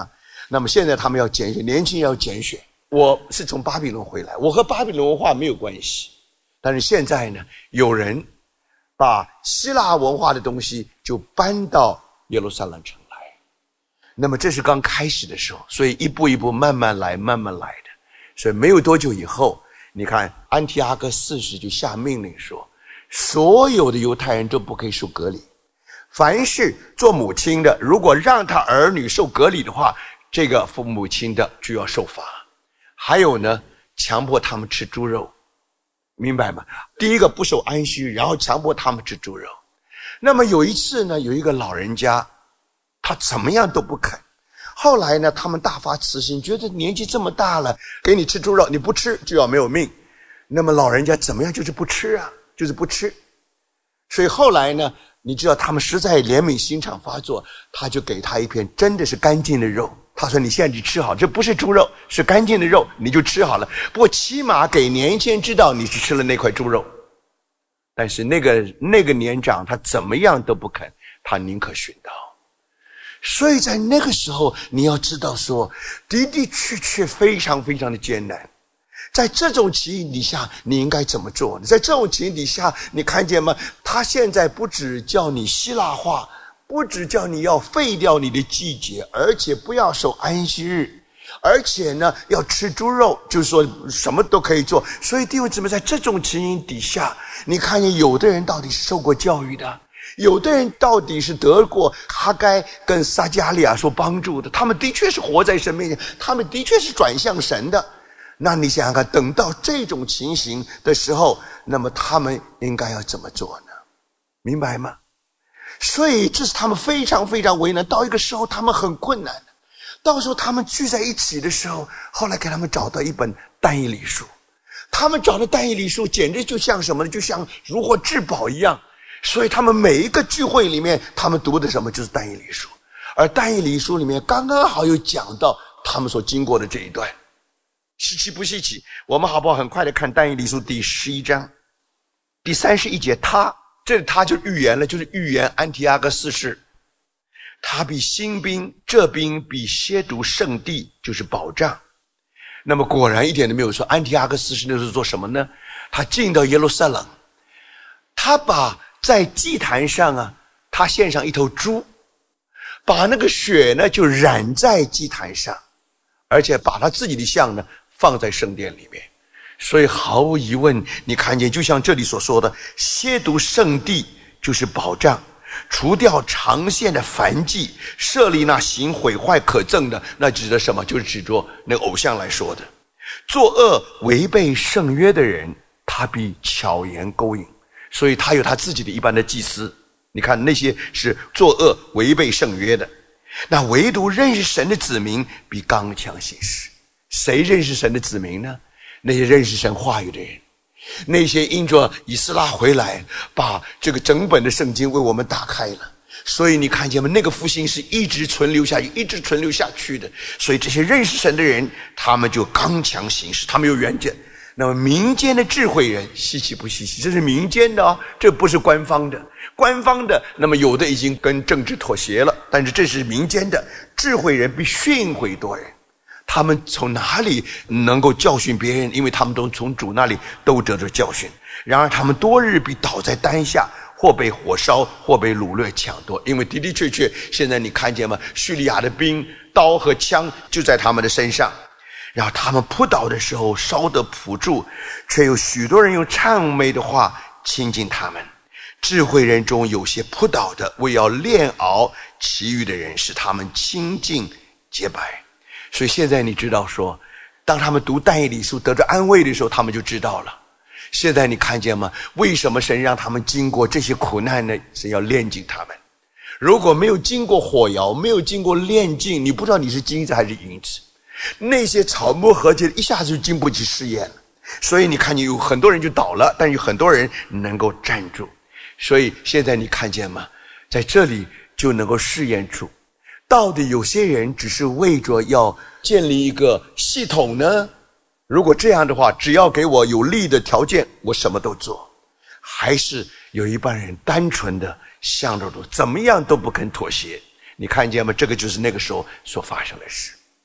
那么现在他们要拣选，年轻人要拣选。我是从巴比伦回来，我和巴比伦文化没有关系，但是现在呢，有人把希腊文化的东西就搬到耶路撒冷城来。那么这是刚开始的时候，所以一步一步慢慢来，慢慢来的。所以没有多久以后，你看安提阿哥四世就下命令说，所有的犹太人都不可以受割礼，凡是做母亲的，如果让他儿女受割礼的话，这个父母亲的就要受罚。还有呢，强迫他们吃猪肉，明白吗？第一个不守安息日，然后强迫他们吃猪肉。那么有一次呢，有一个老人家，他怎么样都不肯。后来呢，他们大发慈心，觉得年纪这么大了，给你吃猪肉，你不吃就要没有命。那么老人家怎么样，就是不吃啊，就是不吃。所以后来呢，你知道他们实在怜悯心肠发作，他就给他一片真的是干净的肉。他说你现在你吃好，这不是猪肉，是干净的肉，你就吃好了。不过起码给年轻人知道你是吃了那块猪肉。但是那个那个年长他怎么样都不肯，他宁可殉道。所以在那个时候你要知道说，的的确确非常非常的艰难。在这种情形底下你应该怎么做呢？在这种情形底下，你看见吗？他现在不只叫你希腊化，不只叫你要废掉你的季节，而且不要守安息日，而且呢要吃猪肉，就是说什么都可以做。所以弟兄姊妹，在这种情形底下，你看见有的人到底是受过教育的，有的人到底是得过哈该跟撒迦利亚所帮助的，他们的确是活在神面前，他们的确是转向神的。那你想想看，等到这种情形的时候，那么他们应该要怎么做呢？明白吗？所以这是他们非常非常为难，到一个时候他们很困难。到时候他们聚在一起的时候，后来给他们找到一本但以理书，他们找的但以理书简直就像什么呢？就像如获至宝一样。所以他们每一个聚会里面，他们读的什么？就是但以理书。而但以理书里面刚刚好有讲到他们所经过的这一段。稀奇不稀奇？我们好不好很快的看但以理书第十一章第三十一节，他这他就预言了，就是预言安提阿哥四世，他比新兵，这兵比亵渎圣地，就是保障。那么果然一点都没有说，安提阿哥四世那是做什么呢？他进到耶路撒冷，他把在祭坛上啊，他献上一头猪，把那个血呢就染在祭坛上，而且把他自己的像呢放在圣殿里面。所以毫无疑问，你看见就像这里所说的，亵渎圣地就是保障，除掉长线的燔祭，设立那行毁坏可憎的，那指的什么？就是指着那个偶像来说的。作恶违背圣约的人，他必巧言勾引，所以他有他自己的一般的祭司。你看那些是作恶违背圣约的，那唯独认识神的子民必刚强行事。谁认识神的子民呢？那些认识神话语的人，那些因着以斯拉回来，把这个整本的圣经为我们打开了。所以你看见吗？那个复兴是一直存留下去，一直存留下去的。所以这些认识神的人，他们就刚强行事，他们有远见。那么民间的智慧人，稀奇不稀奇？这是民间的哦，这不是官方的。官方的，那么有的已经跟政治妥协了，但是这是民间的智慧人，必训诲多人。他们从哪里能够教训别人？因为他们都从主那里都得着教训。然而他们多日必倒在担下，或被火烧，或被掳掠抢夺。因为的的确确，现在你看见吗？叙利亚的兵刀和枪就在他们的身上。然后他们扑倒的时候烧得朴柱，却有许多人用谄媚的话亲近他们。智慧人中有些扑倒的，为要炼熬；其余的人使他们清净洁白。所以现在你知道说，当他们读但以理书得着安慰的时候，他们就知道了。现在你看见吗？为什么神让他们经过这些苦难呢？神要炼净他们。如果没有经过火窑，没有经过炼净，你不知道你是金子还是银子。那些草木合结一下子就经不起试验了。所以你看见有很多人就倒了，但有很多人能够站住。所以现在你看见吗？在这里就能够试验出到底有些人只是为着要建立一个系统呢？如果这样的话，只要给我有利的条件，我什么都做。还是有一半人单纯的向着主，怎么样都不肯妥协。你看见吗？这个就是那个时候所发生的事。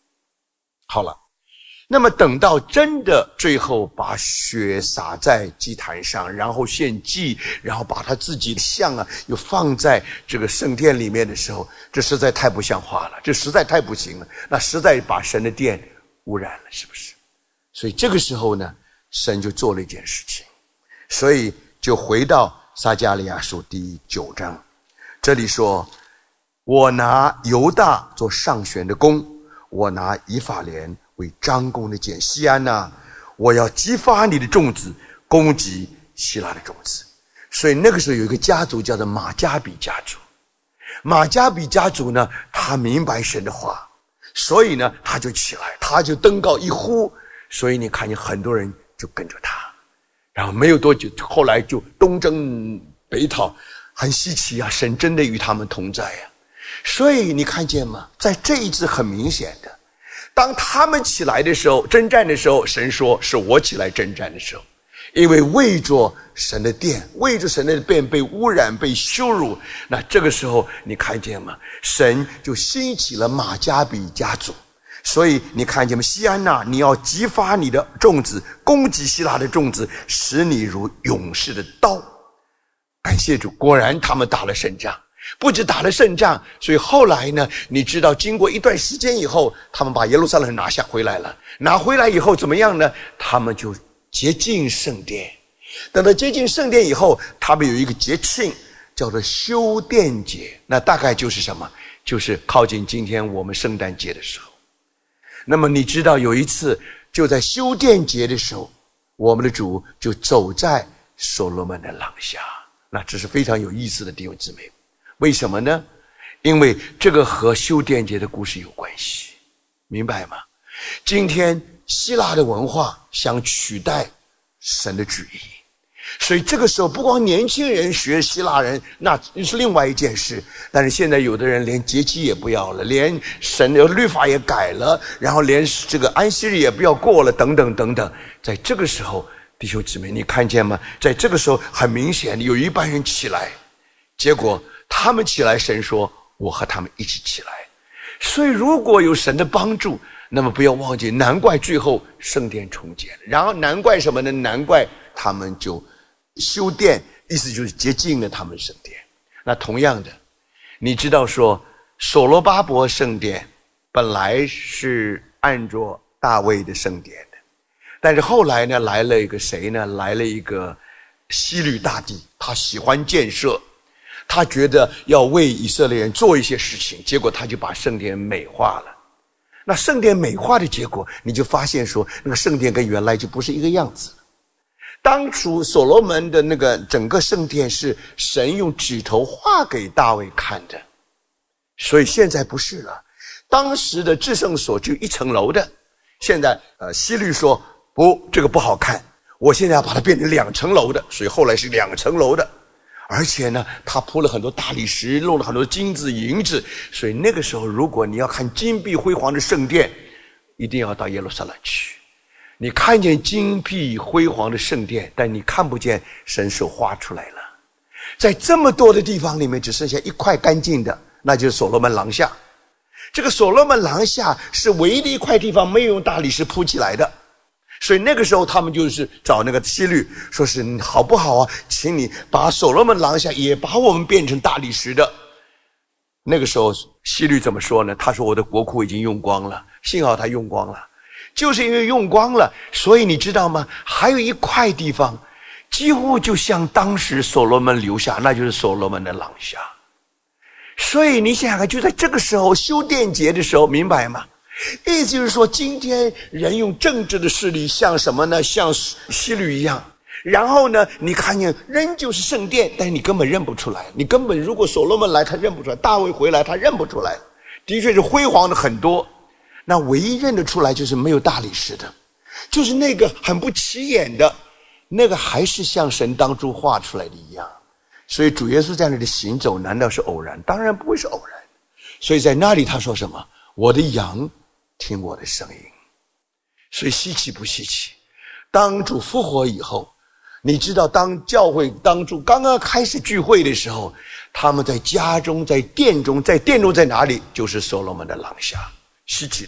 好了，那么等到真的最后把血洒在祭坛上，然后献祭，然后把他自己的像啊又放在这个圣殿里面的时候，这实在太不像话了，这实在太不行了，那实在把神的殿污染了，是不是？所以这个时候呢，神就做了一件事情，所以就回到撒迦利亚书第九章，这里说，我拿犹大做上弦的弓，我拿以法莲为张弓的箭。西安啊，我要激发你的众子攻击希腊的众子。所以那个时候有一个家族叫做马加比家族，马加比家族呢，他明白神的话，所以呢他就起来，他就登高一呼，所以你看见很多人就跟着他，然后没有多久，后来就东征北讨，很稀奇啊，神真的与他们同在啊。所以你看见吗？在这一次很明显的，当他们起来的时候，征战的时候，神说是我起来征战的时候，因为为着神的殿，为着神的殿被污染被羞辱，那这个时候你看见吗？神就兴起了马加比家族。所以你看见吗？西安啊，你要激发你的众子攻击希腊的众子，使你如勇士的刀。感谢主，果然他们打了胜仗，不止打了胜仗，所以后来呢，你知道经过一段时间以后，他们把耶路撒冷拿下回来了。拿回来以后怎么样呢？他们就洁净圣殿。等到洁净圣殿以后，他们有一个节庆叫做修殿节，那大概就是什么？就是靠近今天我们圣诞节的时候。那么你知道有一次就在修殿节的时候，我们的主就走在所罗门的廊下，那这是非常有意思的弟兄姊妹。为什么呢？因为这个和修殿节的故事有关系，明白吗？今天希腊的文化想取代神的旨意，所以这个时候不光年轻人学希腊人，那是另外一件事。但是现在有的人连节期也不要了，连神的律法也改了，然后连这个安息日也不要过了，等等等等。在这个时候，弟兄姊妹，你看见吗？在这个时候很明显有一班人起来，结果他们起来，神说我和他们一起起来。所以如果有神的帮助，那么不要忘记，难怪最后圣殿重建了。然后难怪什么呢？难怪他们就修殿，意思就是洁净了他们圣殿。那同样的，你知道说所罗巴伯圣殿本来是按着大卫的圣殿的，但是后来呢来了一个谁呢？来了一个希律大帝，他喜欢建设，他觉得要为以色列人做一些事情，结果他就把圣殿美化了。那圣殿美化的结果，你就发现说那个圣殿跟原来就不是一个样子。当初所罗门的那个整个圣殿是神用指头画给大卫看的，所以现在不是了。当时的至圣所就一层楼的，现在呃希律说不，这个不好看，我现在要把它变成两层楼的，所以后来是两层楼的。而且呢他铺了很多大理石，弄了很多金子银子，所以那个时候如果你要看金碧辉煌的圣殿，一定要到耶路撒冷去。你看见金碧辉煌的圣殿，但你看不见神手画出来了。在这么多的地方里面，只剩下一块干净的，那就是所罗门廊下。这个所罗门廊下是唯一的一块地方没有用大理石铺起来的，所以那个时候他们就是找那个希律，说是好不好啊，请你把所罗门廊下也把我们变成大理石的。那个时候希律怎么说呢？他说我的国库已经用光了，幸好他用光了，就是因为用光了，所以你知道吗？还有一块地方几乎就像当时所罗门留下，那就是所罗门的廊下。所以你想想看，就在这个时候修殿节的时候，明白吗？意思就是说，今天人用政治的势力像什么呢？像希律一样，然后呢你看见人就是圣殿，但是你根本认不出来，你根本如果所罗门来他认不出来，大卫回来他认不出来，的确是辉煌的很多。那唯一认得出来就是没有大理石的，就是那个很不起眼的，那个还是像神当初画出来的一样。所以主耶稣在那里行走，难道是偶然？当然不会是偶然。所以在那里他说什么？我的羊听我的声音。所以稀奇不稀奇？当主复活以后，你知道当教会当主刚刚开始聚会的时候，他们在家中，在殿中，在殿中在哪里？就是所罗门的廊下。稀奇的很。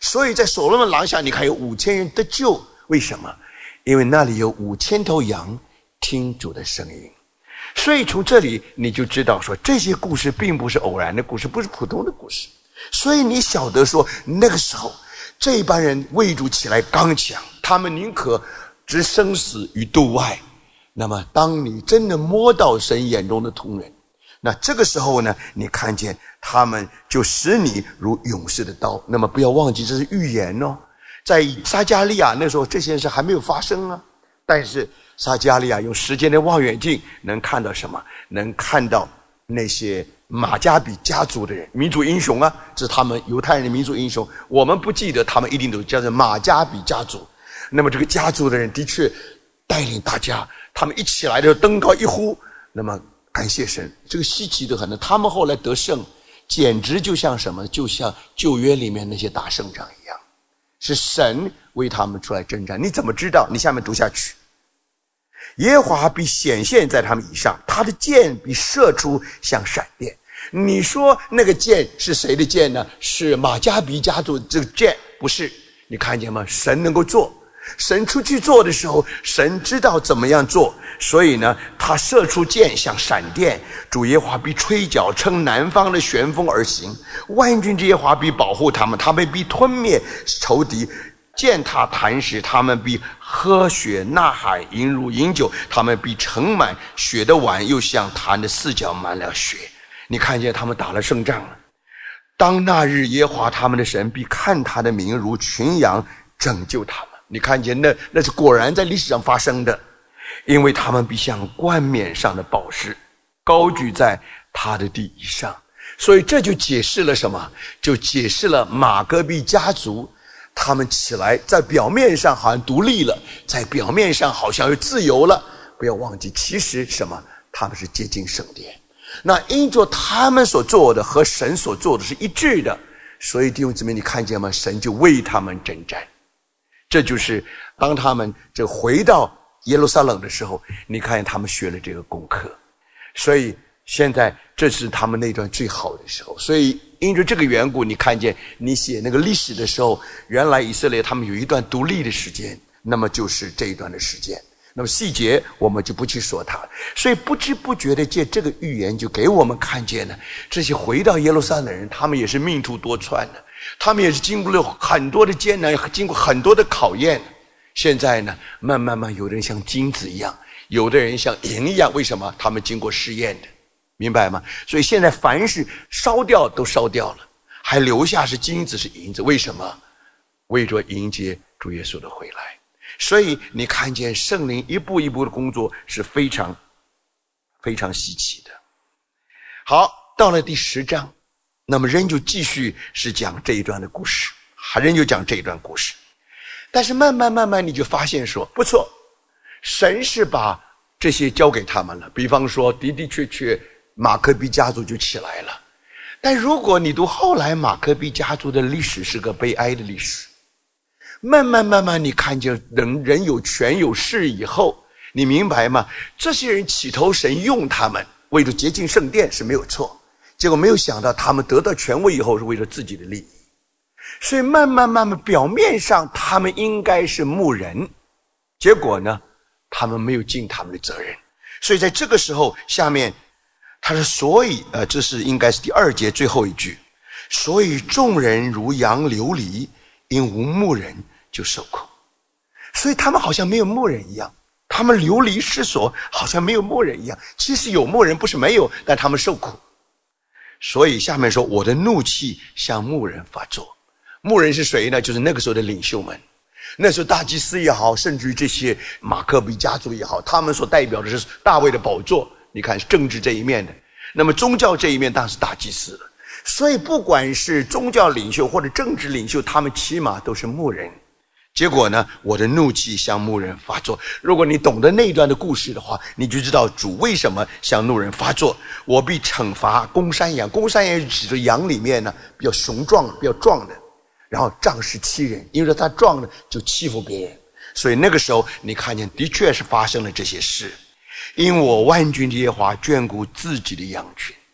所以在所罗门廊下，你看有五千人得救，为什么？因为那里有五千头羊听主的声音。所以从这里你就知道说，这些故事并不是偶然的故事，不是普通的故事。所以你晓得说，那个时候这一班人为主起来刚强，他们宁可置生死于度外。那么当你真的摸到神眼中的瞳人，那这个时候呢，你看见他们就使你如勇士的刀。那么不要忘记，这是预言哦。在撒迦利亚那时候，这些事还没有发生啊，但是撒迦利亚用时间的望远镜能看到什么？能看到那些马加比家族的人，民族英雄啊，这是他们犹太人的民族英雄。我们不记得，他们一定都叫做马加比家族。那么这个家族的人的确带领大家，他们一起来的时候登高一呼，那么感谢神，这个稀奇的很。他们后来得胜，简直就像什么？就像旧约里面那些打胜仗一样，是神为他们出来征战。你怎么知道？你下面读下去。耶和华必显现在他们以上，他的箭必射出像闪电。你说那个箭是谁的箭呢？是马加比家族这个箭？不是。你看见吗？神能够做，神出去做的时候，神知道怎么样做，所以呢，他射出箭像闪电。主耶和华必吹角，乘南方的旋风而行。万军之耶和华必保护他们，他们必吞灭仇敌。践踏磐石，他们必喝血呐喊，饮乳饮酒，他们必盛满血的碗，又像坛的四角满了血。你看见他们打了胜仗了。当那日，耶和华他们的神必看他的名如群羊，拯救他们。你看见那那是果然在历史上发生的，因为他们必像冠冕上的宝石，高举在他的地以上。所以这就解释了什么？就解释了马哥比家族他们起来，在表面上好像独立了，在表面上好像又自由了。不要忘记，其实什么？他们是接近圣殿。那因着他们所做的和神所做的是一致的，所以弟兄姊妹，你看见吗？神就为他们征战。这就是当他们这回到耶路撒冷的时候，你看见他们学了这个功课。所以现在这是他们那段最好的时候。所以因着这个缘故，你看见你写那个历史的时候，原来以色列他们有一段独立的时间，那么就是这一段的时间。那么细节我们就不去说它。所以不知不觉的借这个预言就给我们看见了，这些回到耶路撒冷的人，他们也是命途多舛的，他们也是经过了很多的艰难，经过很多的考验。现在呢，慢慢慢有的人像金子一样，有的人像银一样。为什么？他们经过试验的，明白吗？所以现在凡是烧掉都烧掉了，还留下是金子是银子。为什么？为着迎接主耶稣的回来。所以你看见圣灵一步一步的工作是非常非常稀奇的。好，到了第十章，那么人就继续是讲这一段的故事，还人就讲这一段故事。但是慢慢慢慢你就发现说，不错，神是把这些交给他们了。比方说的的确确马可比家族就起来了。但如果你读后来马可比家族的历史，是个悲哀的历史。慢慢慢慢你看见人人有权有势以后，你明白吗？这些人起头神用他们为了洁净圣殿是没有错，结果没有想到他们得到权位以后是为了自己的利益。所以慢慢慢慢表面上他们应该是牧人，结果呢他们没有尽他们的责任。所以在这个时候下面他说，所以呃，这是应该是第二节最后一句，所以众人如羊流离，因无牧人就受苦。所以他们好像没有牧人一样，他们流离失所，好像没有牧人一样。其实有牧人，不是没有，但他们受苦。所以下面说，我的怒气向牧人发作。牧人是谁呢？就是那个时候的领袖们。那时候大祭司也好，甚至于这些马可比家族也好，他们所代表的是大卫的宝座。你看政治这一面的，那么宗教这一面当然是大祭司了。所以不管是宗教领袖或者政治领袖，他们起码都是牧人。结果呢，我的怒气向牧人发作。如果你懂得那一段的故事的话，你就知道主为什么向牧人发作。我必惩罚公山羊，公山羊是指着羊里面呢比较雄壮比较壮的，然后仗势欺人，因为他壮呢就欺负别人。所以那个时候你看见的确是发生了这些事。因我万军之耶和华眷顾自己的羊群，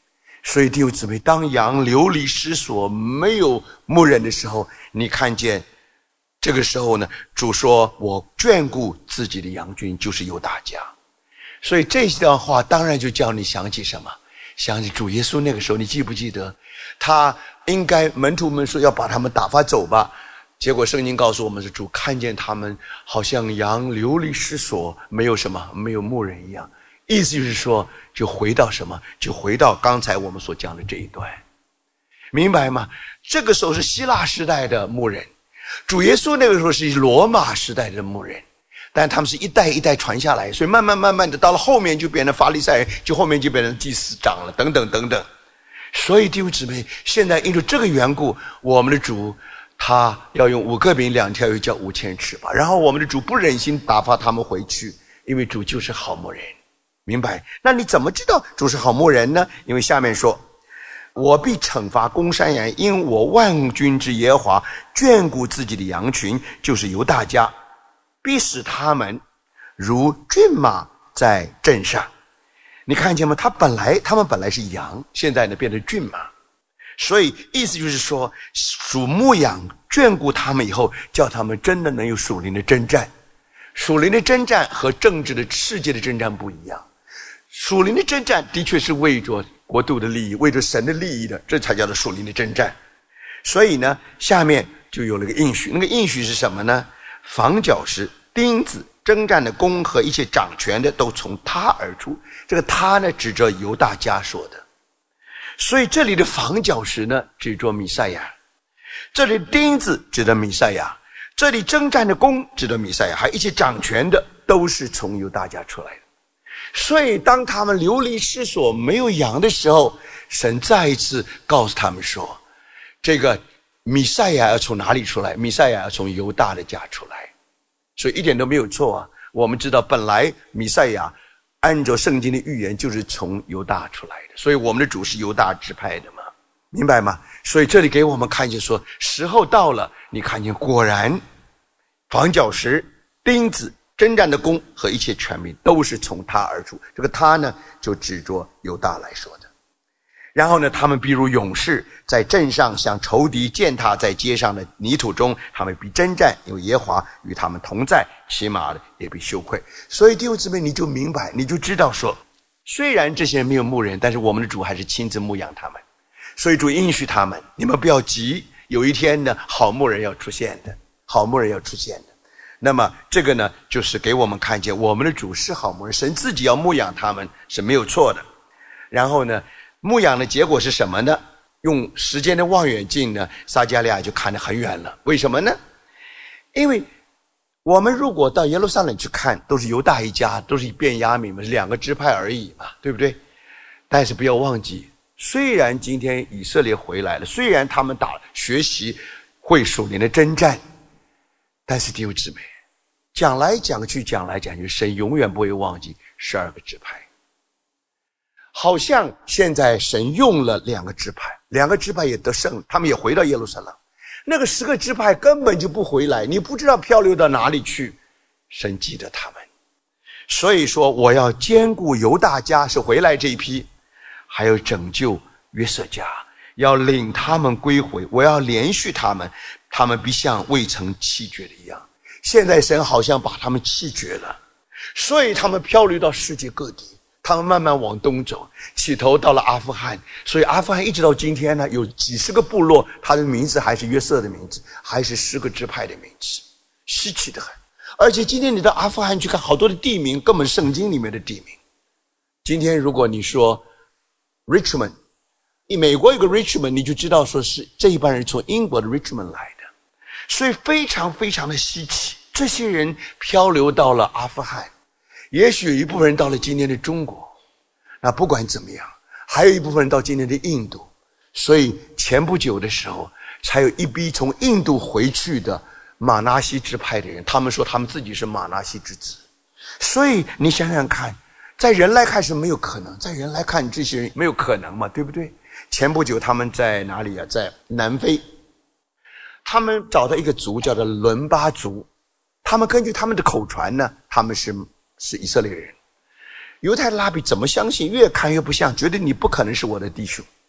所以弟兄姊妹，当羊流离失所，没有牧人的时候，你看见这个时候呢，主说我眷顾自己的羊群，就是犹大家。所以这段话当然就叫你想起什么？想起主耶稣那个时候，你记不记得他应该门徒们说要把他们打发走吧，结果圣经告诉我们是主看见他们好像羊流离失所，没有什么没有牧人一样，意思就是说就回到什么，就回到刚才我们所讲的这一段，明白吗？这个时候是希腊时代的牧人，主耶稣那个时候是罗马时代的牧人，但他们是一代一代传下来，所以慢慢慢慢的到了后面就变成法利赛人，就后面就变成祭司长了，等等等等。所以弟兄姊妹，现在因为这个缘故，我们的主他要用五个饼两条鱼叫五千吃吧，然后我们的主不忍心打发他们回去，因为主就是好牧人，明白？那你怎么知道主是好牧人呢？因为下面说，我必惩罚公山羊，因我万军之耶和华眷顾自己的羊群，就是犹大家，必使他们如骏马在阵上。你看见吗？他本来他们本来是羊，现在呢变成骏马，所以意思就是说，属牧养眷顾他们以后，叫他们真的能有属灵的征战。属灵的征战和政治的世界的征战不一样，属灵的征战的确是为着国度的利益，为着神的利益的，这才叫做属灵的征战。所以呢，下面就有了个应许，那个应许是什么呢？房角石、钉子、征战的弓和一切掌权的都从他而出。这个他呢，指着犹大家说的。所以这里的房角石呢，指着弥赛亚；这里钉子指的弥赛亚；这里征战的弓指的弥赛亚，还有一切掌权的都是从犹大家出来的。所以当他们流离失所没有羊的时候，神再一次告诉他们说，这个弥赛亚要从哪里出来？弥赛亚要从犹大的家出来。所以一点都没有错啊。我们知道本来弥赛亚按照圣经的预言就是从犹大出来的，所以我们的主是犹大支派的嘛，明白吗？所以这里给我们看见说，时候到了，你看见果然房角石、钉子、征战的弓和一切权柄都是从他而出。这个他呢，就指着犹大来说的。然后呢，他们必如勇士，在阵上向仇敌践踏在街上的泥土中，他们必征战，因为耶和华与他们同在，骑马的也必羞愧。所以弟兄姊妹，你就明白，你就知道说，虽然这些人没有牧人，但是我们的主还是亲自牧养他们。所以主应许他们，你们不要急，有一天呢，好牧人要出现的，好牧人要出现的。那么这个呢，就是给我们看见我们的主是好牧人，神自己要牧养他们是没有错的。然后呢，牧养的结果是什么呢？用时间的望远镜呢，撒迦利亚就看得很远了。为什么呢？因为我们如果到耶路撒冷去看，都是犹大一家，都是便雅悯嘛，是两个支派而已嘛，对不对？但是不要忘记，虽然今天以色列回来了，虽然他们打学习会属灵的征战，但是弟兄姊妹，讲来讲去讲来讲去，神永远不会忘记十二个支派。好像现在神用了两个支派，两个支派也得胜，他们也回到耶路撒冷。那个十个支派根本就不回来，你不知道漂流到哪里去，神记得他们。所以说我要兼顾犹大家是回来这一批，还有拯救约瑟家，要领他们归回，我要连续他们，他们必像未曾弃绝的一样。现在神好像把他们弃绝了，所以他们漂流到世界各地，他们慢慢往东走，起头到了阿富汗。所以阿富汗一直到今天呢，有几十个部落，他的名字还是约瑟的名字，还是十个支派的名字，稀奇得很。而且今天你到阿富汗去看，好多的地名根本圣经里面的地名。今天如果你说 Richmond， 美国有个 Richmond， 你就知道说是这一帮人从英国的 Richmond 来的，所以非常非常的稀奇。这些人漂流到了阿富汗，也许有一部分人到了今天的中国，那不管怎么样，还有一部分人到今天的印度。所以前不久的时候，才有一批从印度回去的马纳西支派的人，他们说他们自己是马纳西之子。所以你想想看，在人来看是没有可能，在人来看这些人没有可能嘛，对不对？前不久他们在哪里啊？在南非，他们找到一个族叫做伦巴族，他们根据他们的口传呢，他们是是以色列人。犹太拉比怎么相信？越看越不像，觉得你不可能是我的弟兄，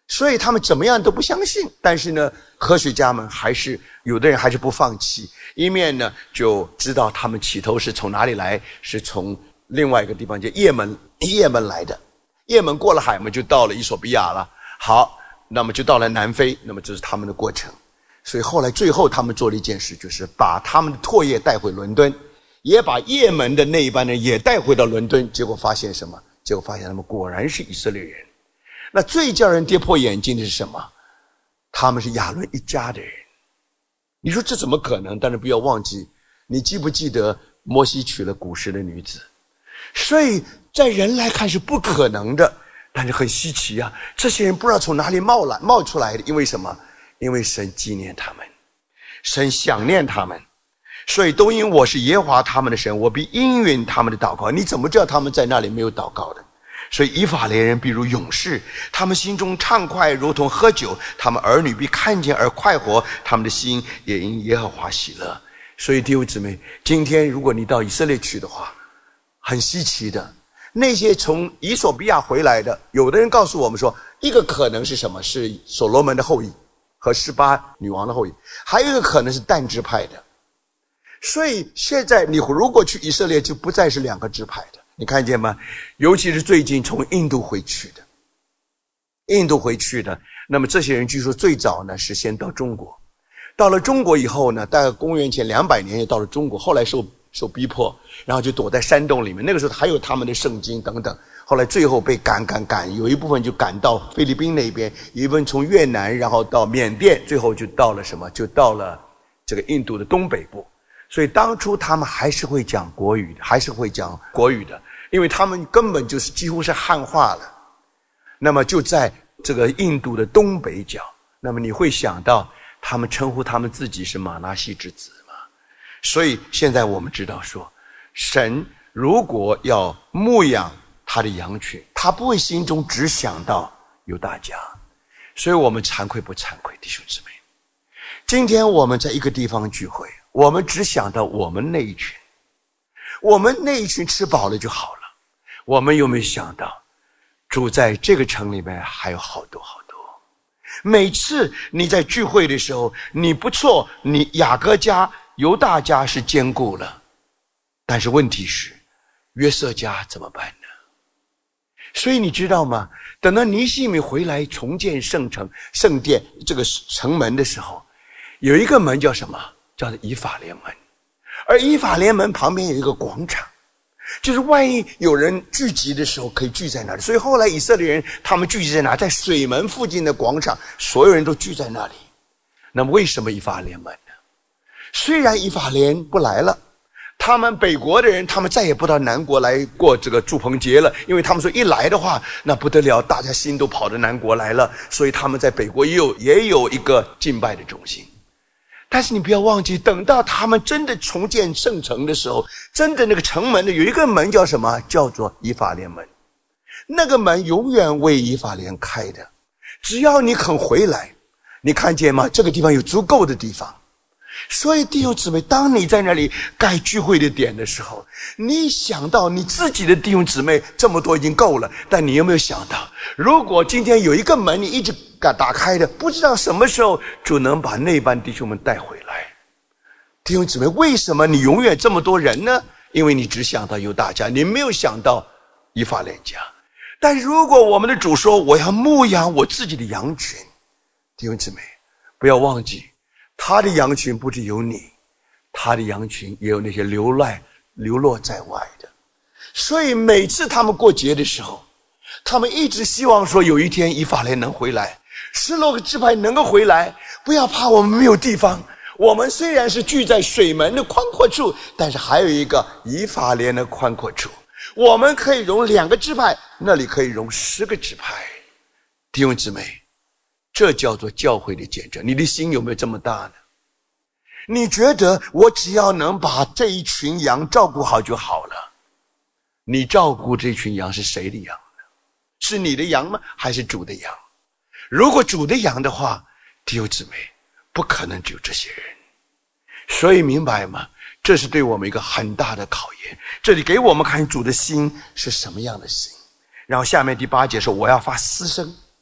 所以他们怎么样都不相信。但是呢，科学家们还是有的人还是不放弃，一面呢就知道他们起头是从哪里来，是从另外一个地方叫也门也门来的。也门过了海嘛，就到了伊索比亚了。好，那么就到了南非，那么这是他们的过程。所以后来最后他们做了一件事，就是把他们的唾液带回伦敦，也把也门的那一班人也带回到伦敦。结果发现什么？结果发现他们果然是以色列人。那最叫人跌破眼镜的是什么？他们是亚伦一家的人。你说这怎么可能？但是不要忘记，你记不记得摩西娶了古时的女子？所以在人来看是不可能的，但是很稀奇啊！这些人不知道从哪里冒来冒出来的，因为什么？因为神纪念他们，神想念他们，所以都因我是耶和华他们的神，我必应允他们的祷告。你怎么知道他们在那里没有祷告的？所以以法莲人必如勇士，他们心中畅快如同喝酒，他们儿女必看见而快活，他们的心也因耶和华喜乐。所以弟兄姊妹，今天如果你到以色列去的话，很稀奇的，那些从以索比亚回来的，有的人告诉我们说，一个可能是什么？是所罗门的后裔和十八女王的后裔，还有一个可能是但支派的。所以现在你如果去以色列，就不再是两个支派的，你看见吗？尤其是最近从印度回去的，印度回去的，那么这些人据说最早呢是先到中国，到了中国以后呢，大概公元前两百年就到了中国，后来受受逼迫，然后就躲在山洞里面。那个时候还有他们的圣经等等，后来最后被赶赶赶，有一部分就赶到菲律宾那边，有一部分从越南然后到缅甸，最后就到了什么？就到了这个印度的东北部。所以当初他们还是会讲国语的，还是会讲国语的，因为他们根本就是几乎是汉化了。那么就在这个印度的东北角，那么你会想到他们称呼他们自己是玛拿西之子吗？所以现在我们知道说，神如果要牧养他的羊群，他不会心中只想到犹大家。所以我们惭愧不惭愧，弟兄姊妹？今天我们在一个地方聚会，我们只想到我们那一群，我们那一群吃饱了就好了。我们有没有想到主在这个城里面还有好多好多？每次你在聚会的时候，你不错，你雅各家犹大家是坚固了，但是问题是约瑟家怎么办呢？所以你知道吗？等到尼希米回来重建圣城圣殿这个城门的时候，有一个门叫什么？叫做以法莲门。而以法莲门旁边有一个广场，就是万一有人聚集的时候可以聚在那里。所以后来以色列人他们聚集在哪？在水门附近的广场，所有人都聚在那里。那么为什么以法莲门呢？虽然以法莲不来了，他们北国的人他们再也不到南国来过这个住棚节了，因为他们说一来的话那不得了，大家心都跑到南国来了，所以他们在北国也有也有一个敬拜的中心。但是你不要忘记，等到他们真的重建圣城的时候，真的那个城门的有一个门叫什么？叫做以法莲门。那个门永远为以法莲开的，只要你肯回来。你看见吗？这个地方有足够的地方。所以弟兄姊妹，当你在那里盖聚会的点的时候，你想到你自己的弟兄姊妹这么多已经够了，但你有没有想到，如果今天有一个门你一直打开的，不知道什么时候主能把那班弟兄们带回来。弟兄姊妹，为什么你永远这么多人呢？因为你只想到犹大家，你没有想到以法莲家。但如果我们的主说我要牧养我自己的羊群，弟兄姊妹不要忘记，他的羊群不只有你，他的羊群也有那些流赖流落在外的。所以每次他们过节的时候，他们一直希望说有一天以法莲能回来，十六个支派能够回来。不要怕我们没有地方，我们虽然是聚在水门的宽阔处，但是还有一个以法莲的宽阔处，我们可以容两个支派，那里可以容十个支派。弟兄姊妹，这叫做教会的见证。你的心有没有这么大呢？你觉得我只要能把这一群羊照顾好就好了？你照顾这群羊是谁的羊呢？是你的羊吗？还是主的羊？如果主的羊的话，弟兄姊妹，不可能只有这些人。所以明白吗？这是对我们一个很大的考验。这里给我们看主的心是什么样的心。然后下面第八节说，我要发嘶声，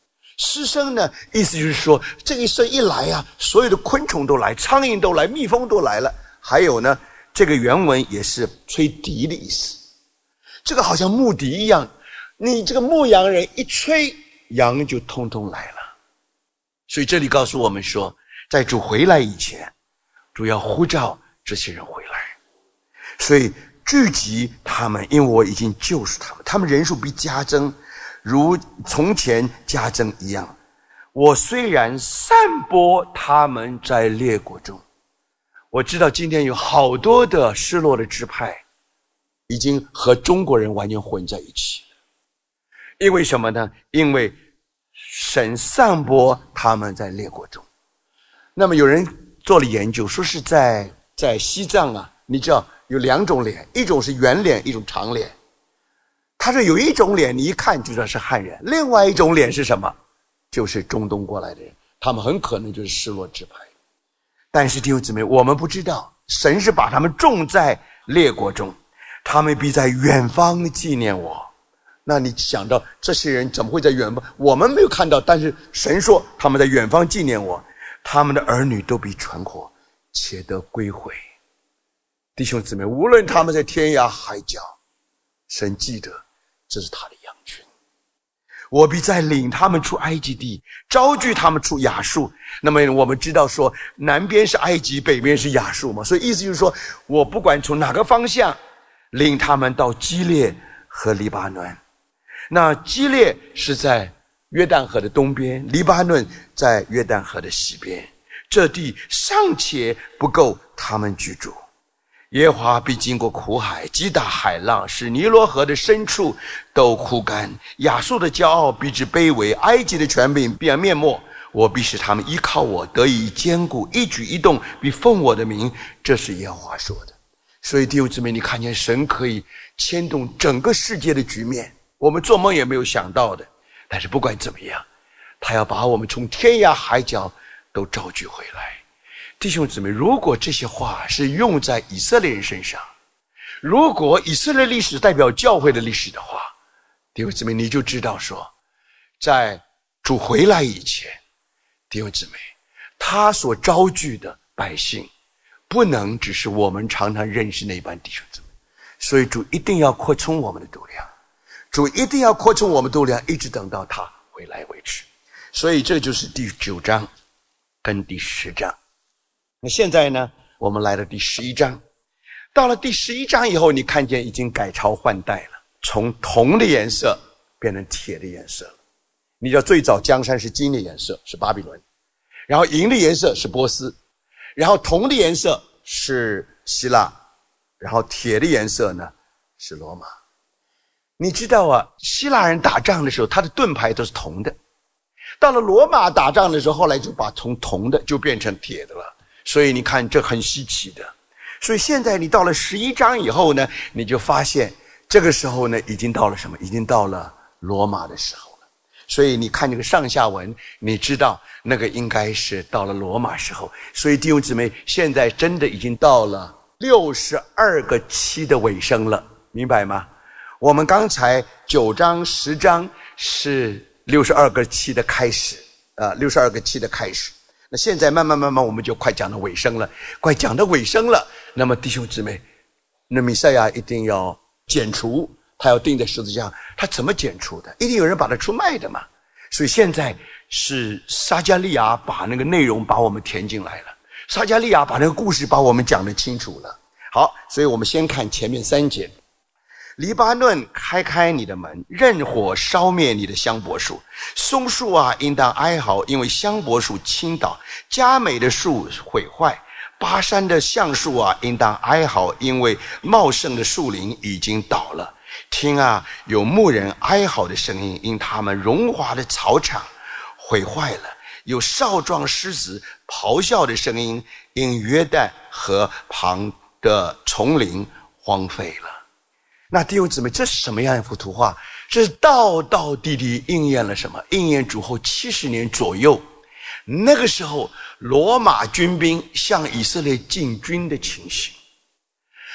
失声呢，意思就是说，这一声一来啊，所有的昆虫都来，苍蝇都来，蜜蜂都来了。还有呢，这个原文也是吹笛的意思，这个好像牧笛一样，你这个牧羊人一吹，羊就通通来了。所以这里告诉我们说，在主回来以前，主要呼召这些人回来，所以聚集他们，因为我已经救赎他们，他们人数必加增，如从前加增一样。我虽然散播他们在列国中，我知道今天有好多的失落的支派已经和中国人完全混在一起了。因为什么呢？因为神散播他们在列国中。那么有人做了研究，说是在在西藏啊，你知道有两种脸，一种是圆脸，一种长脸。他说有一种脸你一看就知道是汉人，另外一种脸是什么？就是中东过来的人，他们很可能就是失落支派。但是弟兄姊妹，我们不知道，神是把他们种在列国中，他们必在远方纪念我。那你想到这些人怎么会在远方？我们没有看到，但是神说他们在远方纪念我，他们的儿女都必存活，且得归回。弟兄姊妹，无论他们在天涯海角，神记得这是他的羊群。我必再领他们出埃及地，招聚他们出亚述。那么我们知道说，南边是埃及，北边是亚述嘛，所以意思就是说，我不管从哪个方向领他们到基列和黎巴嫩。那基列是在约旦河的东边，黎巴嫩在约旦河的西边，这地尚且不够他们居住。耶和华必经过苦海，击打海浪，使尼罗河的深处都枯干。亚述的骄傲必致卑微，埃及的权柄必然灭没。我必使他们依靠我，得以坚固，一举一动必奉我的名。这是耶和华说的。所以弟兄姊妹，你看见神可以牵动整个世界的局面，我们做梦也没有想到的。但是不管怎么样，他要把我们从天涯海角都召集回来。弟兄姊妹，如果这些话是用在以色列人身上，如果以色列历史代表教会的历史的话，弟兄姊妹，你就知道说，在主回来以前，弟兄姊妹，他所招聚的百姓不能只是我们常常认识那般弟兄姊妹，所以主一定要扩充我们的度量，主一定要扩充我们度量，一直等到他回来为止。所以这就是第九章跟第十章。那现在呢，我们来到第十一章。到了第十一章以后，你看见已经改朝换代了，从铜的颜色变成铁的颜色了。你知道最早江山是金的颜色，是巴比伦，然后银的颜色是波斯，然后铜的颜色是希腊，然后铁的颜色呢是罗马。你知道啊，希腊人打仗的时候他的盾牌都是铜的，到了罗马打仗的时候，后来就把从铜的就变成铁的了。所以你看，这很稀奇的。所以现在你到了十一章以后呢，你就发现这个时候呢，已经到了什么？已经到了罗马的时候了。所以你看这个上下文，你知道那个应该是到了罗马时候。所以弟兄姊妹，现在真的已经到了六十二个期的尾声了，明白吗？我们刚才九章十章是六十二个期的开始，呃，六十二个期的开始。那现在慢慢慢慢我们就快讲到尾声了，快讲到尾声了。那么弟兄姊妹，那弥赛亚一定要剪除，他要钉在十字架，他怎么剪除的？一定有人把他出卖的嘛。所以现在是撒迦利亚把那个内容把我们填进来了，撒迦利亚把那个故事把我们讲得清楚了。好，所以我们先看前面三节。黎巴嫩，开开你的门，任火烧灭你的香柏树。松树啊，应当哀嚎，因为香柏树倾倒；佳美的树毁坏。巴山的橡树啊，应当哀嚎，因为茂盛的树林已经倒了。听啊，有牧人哀嚎的声音，因他们荣华的草场毁坏了；有少壮狮子咆哮的声音，因约旦河旁的丛林荒废了。那弟兄姊妹，这是什么样一幅图画？这是道道地地应验了什么？应验主后七十年左右，那个时候罗马军兵向以色列进军的情形。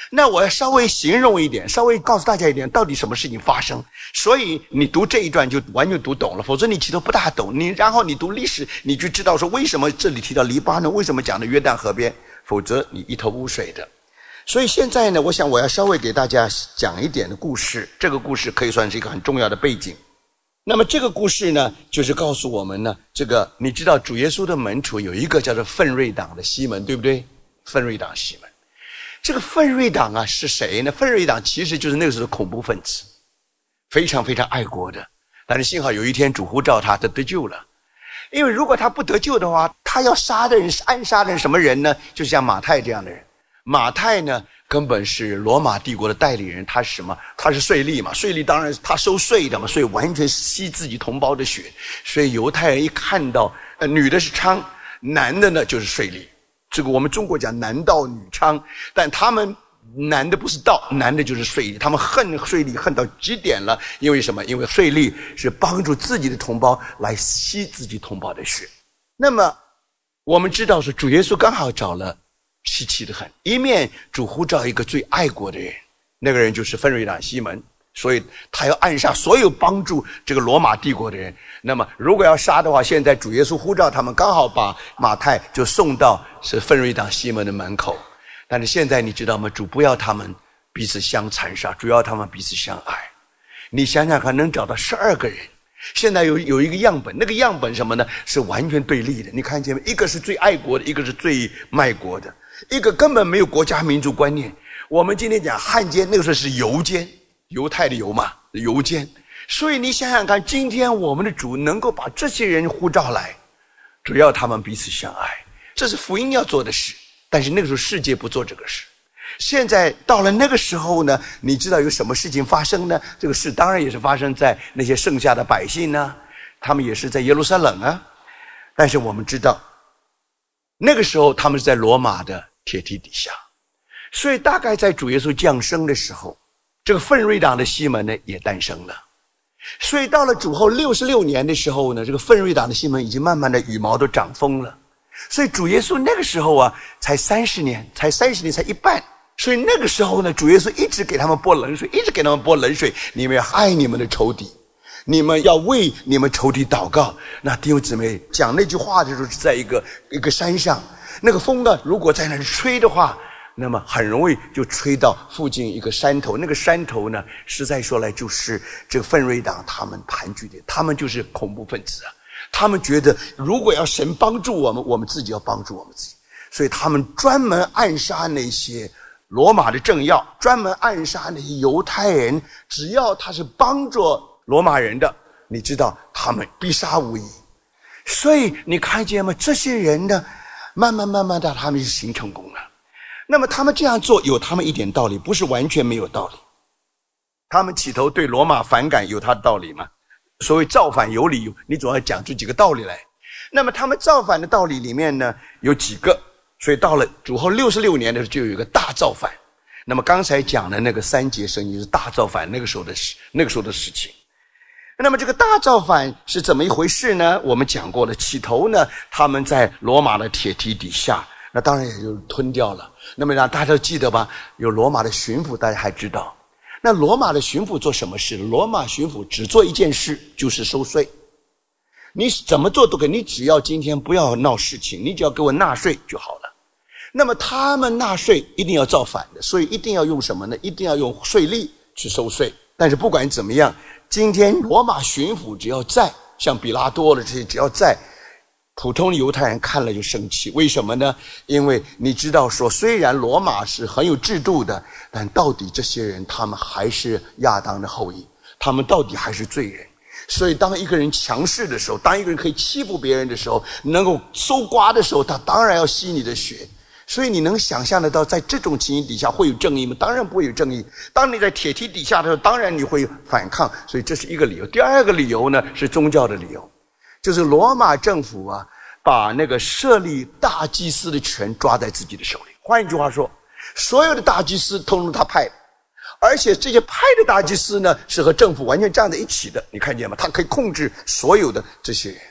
那我要稍微形容一点，稍微告诉大家一点，到底什么事情发生。所以你读这一段就完全读懂了，否则你其实不大懂。你然后你读历史，你就知道说为什么这里提到黎巴嫩，为什么讲的约旦河边，否则你一头雾水的。所以现在呢，我想我要稍微给大家讲一点的故事，这个故事可以算是一个很重要的背景。那么这个故事呢，就是告诉我们呢，这个你知道主耶稣的门徒有一个叫做奋锐党的西门，对不对？奋锐党西门。这个奋锐党啊是谁呢？奋锐党其实就是那个时候的恐怖分子，非常非常爱国的。但是幸好有一天主呼召他，他得救了。因为如果他不得救的话，他要杀的人是暗杀的人什么人呢？就像马太这样的人。马太呢根本是罗马帝国的代理人，他是什么？他是税吏嘛，税吏当然他收税的嘛，所以完全吸自己同胞的血。所以犹太人一看到呃女的是娼，男的呢就是税吏。这个我们中国讲男盗女娼，但他们男的不是盗，男的就是税吏，他们恨税吏恨到极点了。因为什么？因为税吏是帮助自己的同胞来吸自己同胞的血。那么我们知道说主耶稣刚好找了稀奇的很，一面主呼召一个最爱国的人，那个人就是奋锐党西门，所以他要暗杀所有帮助这个罗马帝国的人。那么如果要杀的话，现在主耶稣呼召他们，刚好把马太就送到是奋锐党西门的门口。但是现在你知道吗？主不要他们彼此相残杀，主要他们彼此相爱。你想想看，能找到十二个人，现在有有一个样本，那个样本什么呢？是完全对立的。你看见没？一个是最爱国的，一个是最卖国的，一个根本没有国家民族观念。我们今天讲汉奸，那个时候是犹奸，犹太的犹嘛，犹奸。所以你想想看，今天我们的主能够把这些人呼召来，只要他们彼此相爱，这是福音要做的事。但是那个时候世界不做这个事。现在到了那个时候呢，你知道有什么事情发生呢？这个事当然也是发生在那些剩下的百姓呢，他们也是在耶路撒冷啊。但是我们知道那个时候他们是在罗马的铁蹄底下，所以大概在主耶稣降生的时候，这个奋锐党的西门呢也诞生了。所以到了主后六十六年的时候呢，这个奋锐党的西门已经慢慢的羽毛都长丰了。所以主耶稣那个时候啊才三十年，才三十年才一半。所以那个时候呢，主耶稣一直给他们泼冷水，一直给他们泼冷水，你们要爱你们的仇敌，你们要为你们仇敌祷告。那弟兄姊妹讲那句话的时候是在一个一个山上，那个风呢如果在那里吹的话，那么很容易就吹到附近一个山头，那个山头呢实在说来就是这个奋锐党他们盘踞的，他们就是恐怖分子啊。他们觉得如果要神帮助我们，我们自己要帮助我们自己，所以他们专门暗杀那些罗马的政要，专门暗杀那些犹太人，只要他是帮助罗马人的，你知道他们必杀无疑。所以你看见吗？这些人呢慢慢慢慢的他们就行成功了。那么他们这样做有他们一点道理，不是完全没有道理。他们起头对罗马反感有他的道理吗？所谓造反有理，你总要讲出几个道理来。那么他们造反的道理里面呢有几个，所以到了主后六十六年的时候就有一个大造反。那么刚才讲的那个三节圣经是大造反那个时候的事，那个时候的事情。那么这个大造反是怎么一回事呢？我们讲过了，起头呢他们在罗马的铁蹄底下，那当然也就吞掉了。那么让大家都记得吧，有罗马的巡抚，大家还知道。那罗马的巡抚做什么事？罗马巡抚只做一件事，就是收税。你怎么做都可以，你只要今天不要闹事情，你只要给我纳税就好了。那么他们纳税一定要造反的，所以一定要用什么呢？一定要用税吏去收税。但是不管怎么样，今天罗马巡抚只要在，像比拉多的这些只要在，普通犹太人看了就生气。为什么呢？因为你知道说，虽然罗马是很有制度的，但到底这些人他们还是亚当的后裔，他们到底还是罪人。所以当一个人强势的时候，当一个人可以欺负别人的时候，能够搜刮的时候，他当然要吸你的血。所以你能想象得到在这种情形底下会有正义吗？当然不会有正义。当你在铁蹄底下的时候，当然你会反抗。所以这是一个理由。第二个理由呢是宗教的理由，就是罗马政府啊把那个设立大祭司的权抓在自己的手里。换一句话说，所有的大祭司通通他派的，而且这些派的大祭司呢是和政府完全站在一起的。你看见吗？他可以控制所有的这些人。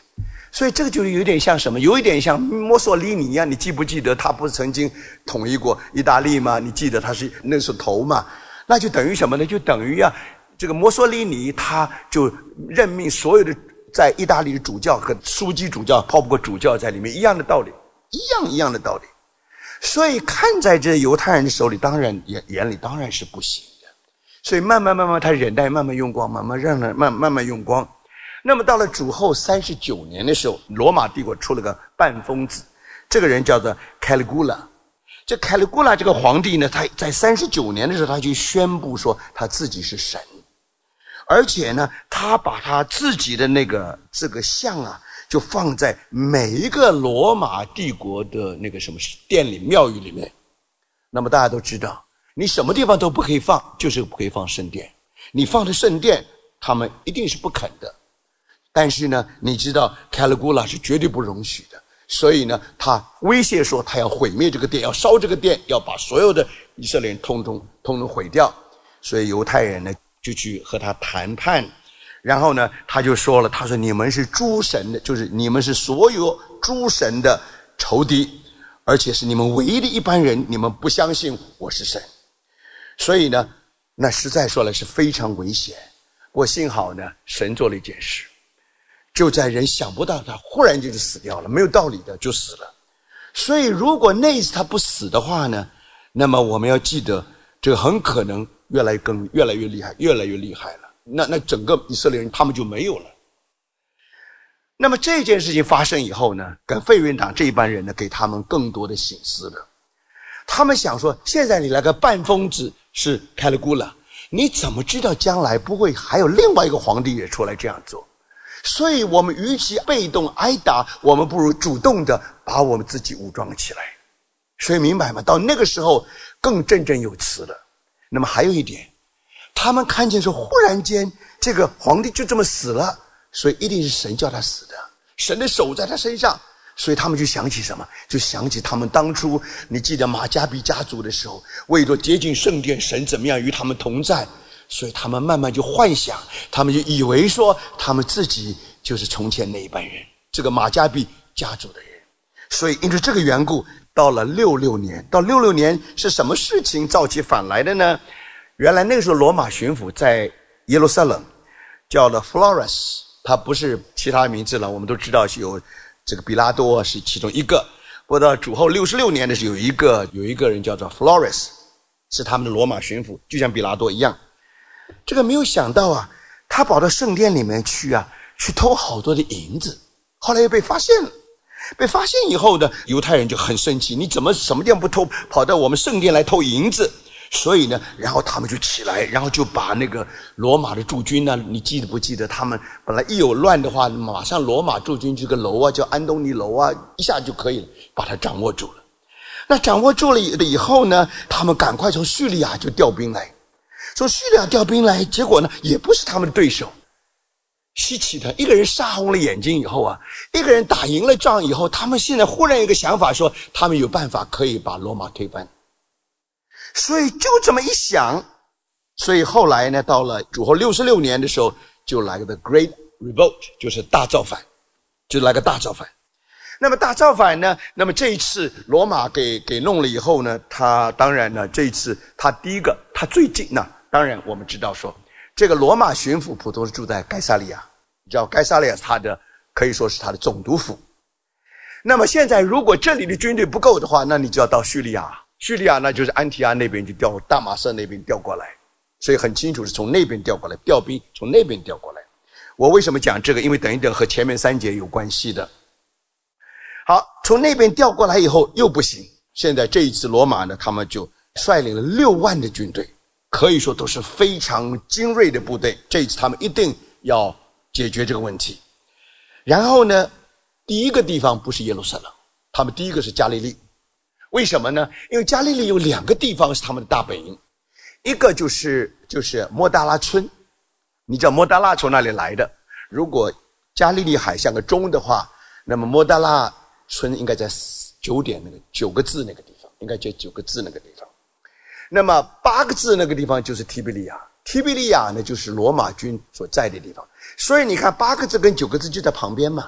所以这个就有点像什么？有一点像墨索里尼一样。你记不记得他不是曾经统一过意大利吗？你记得他是那时候头嘛？那就等于什么呢？就等于啊，这个墨索里尼他就任命所有的在意大利的主教和枢机主教、泡沫主教在里面，一样的道理，一样一样的道理。所以看在这犹太人的手里，当然眼眼里当然是不行的。所以慢慢慢慢他忍耐，慢慢用光，慢慢让人慢慢慢用光。那么到了主后三十九年的时候，罗马帝国出了个半疯子，这个人叫做凯利古拉。这凯利古拉这个皇帝呢，他在三十九年的时候，他就宣布说他自己是神，而且呢，他把他自己的那个这个像啊，就放在每一个罗马帝国的那个什么殿里、庙宇里面。那么大家都知道，你什么地方都不可以放，就是不可以放圣殿。你放的圣殿，他们一定是不肯的。但是呢，你知道凯利古拉是绝对不容许的，所以呢，他威胁说他要毁灭这个殿，要烧这个殿，要把所有的以色列人通通通通毁掉。所以犹太人呢就去和他谈判，然后呢他就说了，他说你们是诸神的，就是你们是所有诸神的仇敌，而且是你们唯一的一般人，你们不相信我是神。所以呢，那实在说来是非常危险。不过幸好呢，神做了一件事，就在人想不到他忽然间就死掉了，没有道理的就死了。所以如果那一次他不死的话呢，那么我们要记得，这个很可能越来越更越来越厉害，越来越厉害了。那那整个以色列人他们就没有了。那么这件事情发生以后呢，跟废人党这一班人呢，给他们更多的省思了。他们想说，现在你来个半疯子是凯利古拉，你怎么知道将来不会还有另外一个皇帝也出来这样做？所以我们与其被动挨打，我们不如主动的把我们自己武装起来。所以明白吗？到那个时候更振振有词了。那么还有一点，他们看见说忽然间这个皇帝就这么死了，所以一定是神叫他死的，神的手在他身上。所以他们就想起什么？就想起他们当初，你记得马加比家族的时候，为了接近圣殿，神怎么样与他们同在，所以他们慢慢就幻想，他们就以为说他们自己就是从前那一班人，这个马加比家族的人。所以因着这个缘故，到了六六年，到六六年是什么事情造起反来的呢？原来那个时候罗马巡抚在耶路撒冷叫了 Florus， 他不是其他名字了，我们都知道是有这个比拉多是其中一个。不过到主后六十六年的时候，有一个有一个人叫做 Florus， 是他们的罗马巡抚，就像比拉多一样。这个没有想到啊，他跑到圣殿里面去啊，去偷好多的银子，后来又被发现了。被发现以后呢，犹太人就很生气，你怎么什么地方不偷，跑到我们圣殿来偷银子？所以呢，然后他们就起来，然后就把那个罗马的驻军呢，你记得不记得？他们本来一有乱的话，马上罗马驻军这个楼啊，叫安东尼楼啊，一下就可以了，把它掌握住了。那掌握住了以后呢，他们赶快从叙利亚就调兵来，从叙利亚调兵来，结果呢，也不是他们的对手。稀奇的，一个人杀红了眼睛以后啊，一个人打赢了仗以后，他们现在忽然有一个想法，说他们有办法可以把罗马推翻。所以就这么一想，所以后来呢，到了主后六十六年的时候，就来个 The Great Revolt， 就是大造反，就来个大造反。那么大造反呢，那么这一次罗马给给弄了以后呢，他当然呢，这一次他第一个，他最近呢，当然我们知道说，这个罗马巡抚普通是住在该撒利亚，你知道该撒利亚是他的，可以说是他的总督府。那么现在如果这里的军队不够的话，那你就要到叙利亚，叙利亚那就是安提阿那边就调，大马色那边调过来，所以很清楚是从那边调过来，调兵从那边调过来。我为什么讲这个？因为等一等和前面三节有关系的。好，从那边调过来以后又不行，现在这一次罗马呢，他们就率领了六万的军队，可以说都是非常精锐的部队，这一次他们一定要解决这个问题。然后呢，第一个地方不是耶路撒冷，他们第一个是加利利。为什么呢？因为加利利有两个地方是他们的大本营，一个就是就是莫大拉村，你知道莫大拉从哪里来的？如果加利利海像个钟的话，那么莫大拉村应该在九点那个九个字那个地方，应该就九个字那个地方。那么八个字那个地方就是提比利亚，提比利亚呢就是罗马军所在的地方。所以你看八个字跟九个字就在旁边嘛。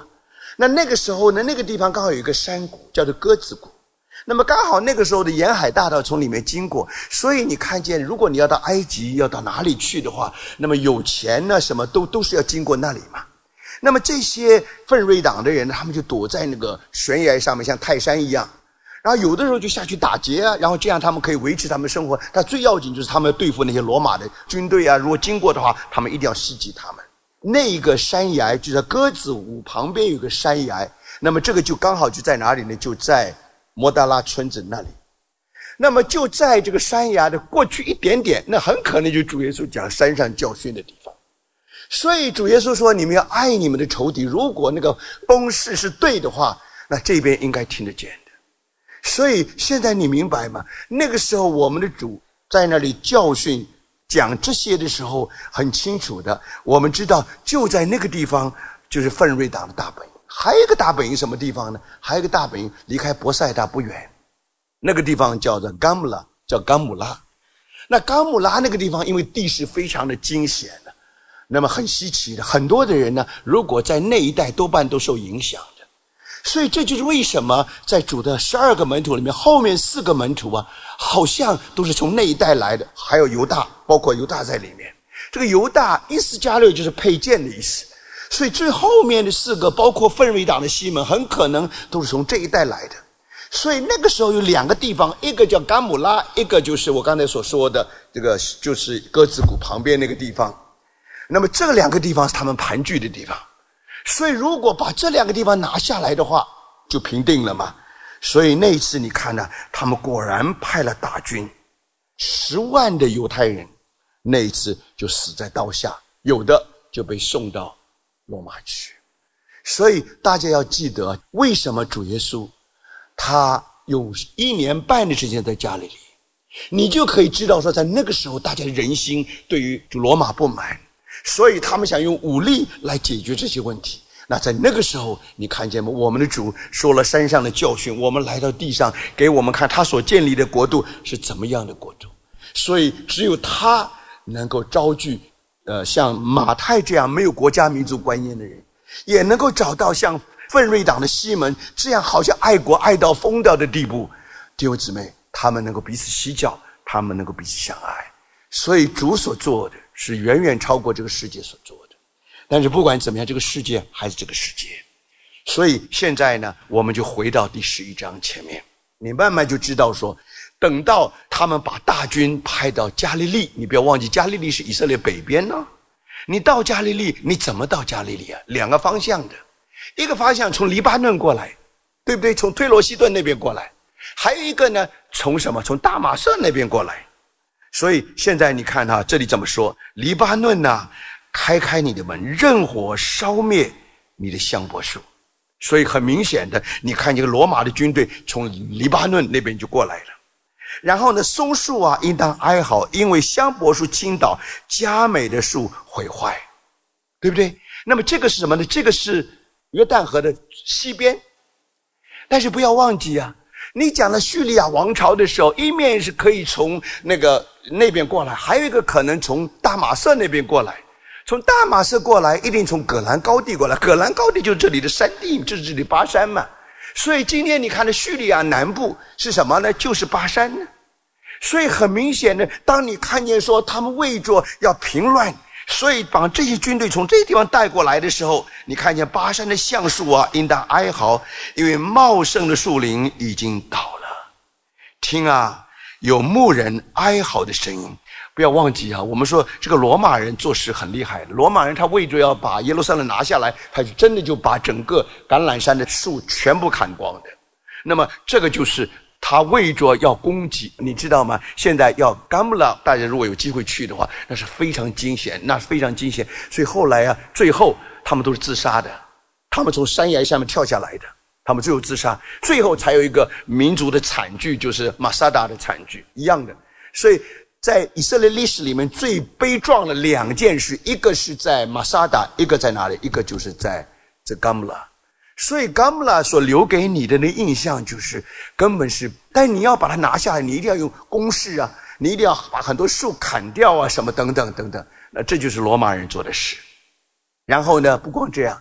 那那个时候呢，那个地方刚好有一个山谷叫做鸽子谷，那么刚好那个时候的沿海大道从里面经过，所以你看见如果你要到埃及要到哪里去的话，那么有钱呢什么都都是要经过那里嘛。那么这些奋锐党的人他们就躲在那个悬崖上面，像泰山一样，然后有的时候就下去打劫啊，然后这样他们可以维持他们生活。但最要紧就是他们要对付那些罗马的军队啊，如果经过的话他们一定要袭击他们。那个山崖就在鸽子谷旁边有个山崖，那么这个就刚好就在哪里呢？就在摩达拉村子那里。那么就在这个山崖的过去一点点，那很可能就主耶稣讲山上教训的地方。所以主耶稣说你们要爱你们的仇敌，如果那个公式是对的话，那这边应该听得见的。所以现在你明白吗？那个时候我们的主在那里教训讲这些的时候很清楚的，我们知道就在那个地方就是奋锐党的大本营。还有一个大本营什么地方呢？还有一个大本营离开伯赛大不远，那个地方叫做冈姆拉，叫冈姆拉。那冈姆拉那个地方因为地势非常的惊险的，那么很稀奇的，很多的人呢如果在那一带多半都受影响的。所以这就是为什么在主的十二个门徒里面，后面四个门徒啊好像都是从那一带来的，还有犹大，包括犹大在里面。这个犹大伊斯加略就是佩剑的意思，所以最后面的四个包括奋锐党的西门很可能都是从这一带来的。所以那个时候有两个地方，一个叫冈姆拉，一个就是我刚才所说的这个就是鸽子谷旁边那个地方。那么这两个地方是他们盘踞的地方，所以如果把这两个地方拿下来的话就平定了嘛。所以那一次你看呢、啊，他们果然派了大军，十万的犹太人那一次就死在刀下，有的就被送到罗马去。所以大家要记得，为什么主耶稣他有一年半的时间在加利利，你就可以知道说在那个时候大家的人心对于罗马不满，所以他们想用武力来解决这些问题。那在那个时候你看见吗？我们的主说了山上的教训，我们来到地上给我们看他所建立的国度是怎么样的国度。所以只有他能够招聚呃，像马太这样没有国家民族观念的人，也能够找到像奋锐党的西门这样好像爱国爱到疯掉的地步。弟兄姊妹，他们能够彼此洗脚，他们能够彼此相爱。所以主所做的是远远超过这个世界所做的。但是不管怎么样，这个世界还是这个世界。所以现在呢，我们就回到第十一章前面，你慢慢就知道说，等到他们把大军派到加利利，你不要忘记加利利是以色列北边呢。你到加利利，你怎么到加利利啊？两个方向的，一个方向从黎巴嫩过来，对不对？从推罗西顿那边过来，还有一个呢，从什么？从大马色那边过来。所以现在你看哈，这里怎么说？黎巴嫩啊，开开你的门，任火烧灭你的香柏树。所以很明显的，你看这个罗马的军队从黎巴嫩那边就过来了。然后呢，松树啊应当哀嚎，因为香柏树倾倒，佳美的树毁坏，对不对？那么这个是什么呢？这个是约旦河的西边。但是不要忘记啊，你讲了叙利亚王朝的时候，一面是可以从那个那边过来，还有一个可能从大马色那边过来。从大马色过来一定从葛兰高地过来，葛兰高地就是这里的山地，就是这里巴山嘛。所以今天你看的叙利亚南部是什么呢？就是巴山呢。所以很明显的，当你看见说他们为着要平乱，所以把这些军队从这些地方带过来的时候，你看见巴山的橡树啊应当哀嚎，因为茂盛的树林已经倒了。听啊，有牧人哀嚎的声音。不要忘记啊，我们说这个罗马人做事很厉害的，罗马人他为着要把耶路撒冷拿下来，他是真的就把整个橄榄山的树全部砍光的。那么这个就是他为着要攻击，你知道吗？现在要甘木拉，大家如果有机会去的话，那是非常惊险，那是非常惊险。所以后来啊，最后他们都是自杀的，他们从山崖下面跳下来的，他们最后自杀，最后才有一个民族的惨剧，就是马萨达的惨剧一样的。所以在以色列历史里面最悲壮的两件事，一个是在马萨达，一个在哪里？一个就是在这甘木拉。所以甘木拉所留给你的那印象就是根本是，但你要把它拿下来，你一定要用攻势啊，你一定要把很多树砍掉啊，什么等等等等。那这就是罗马人做的事。然后呢，不光这样，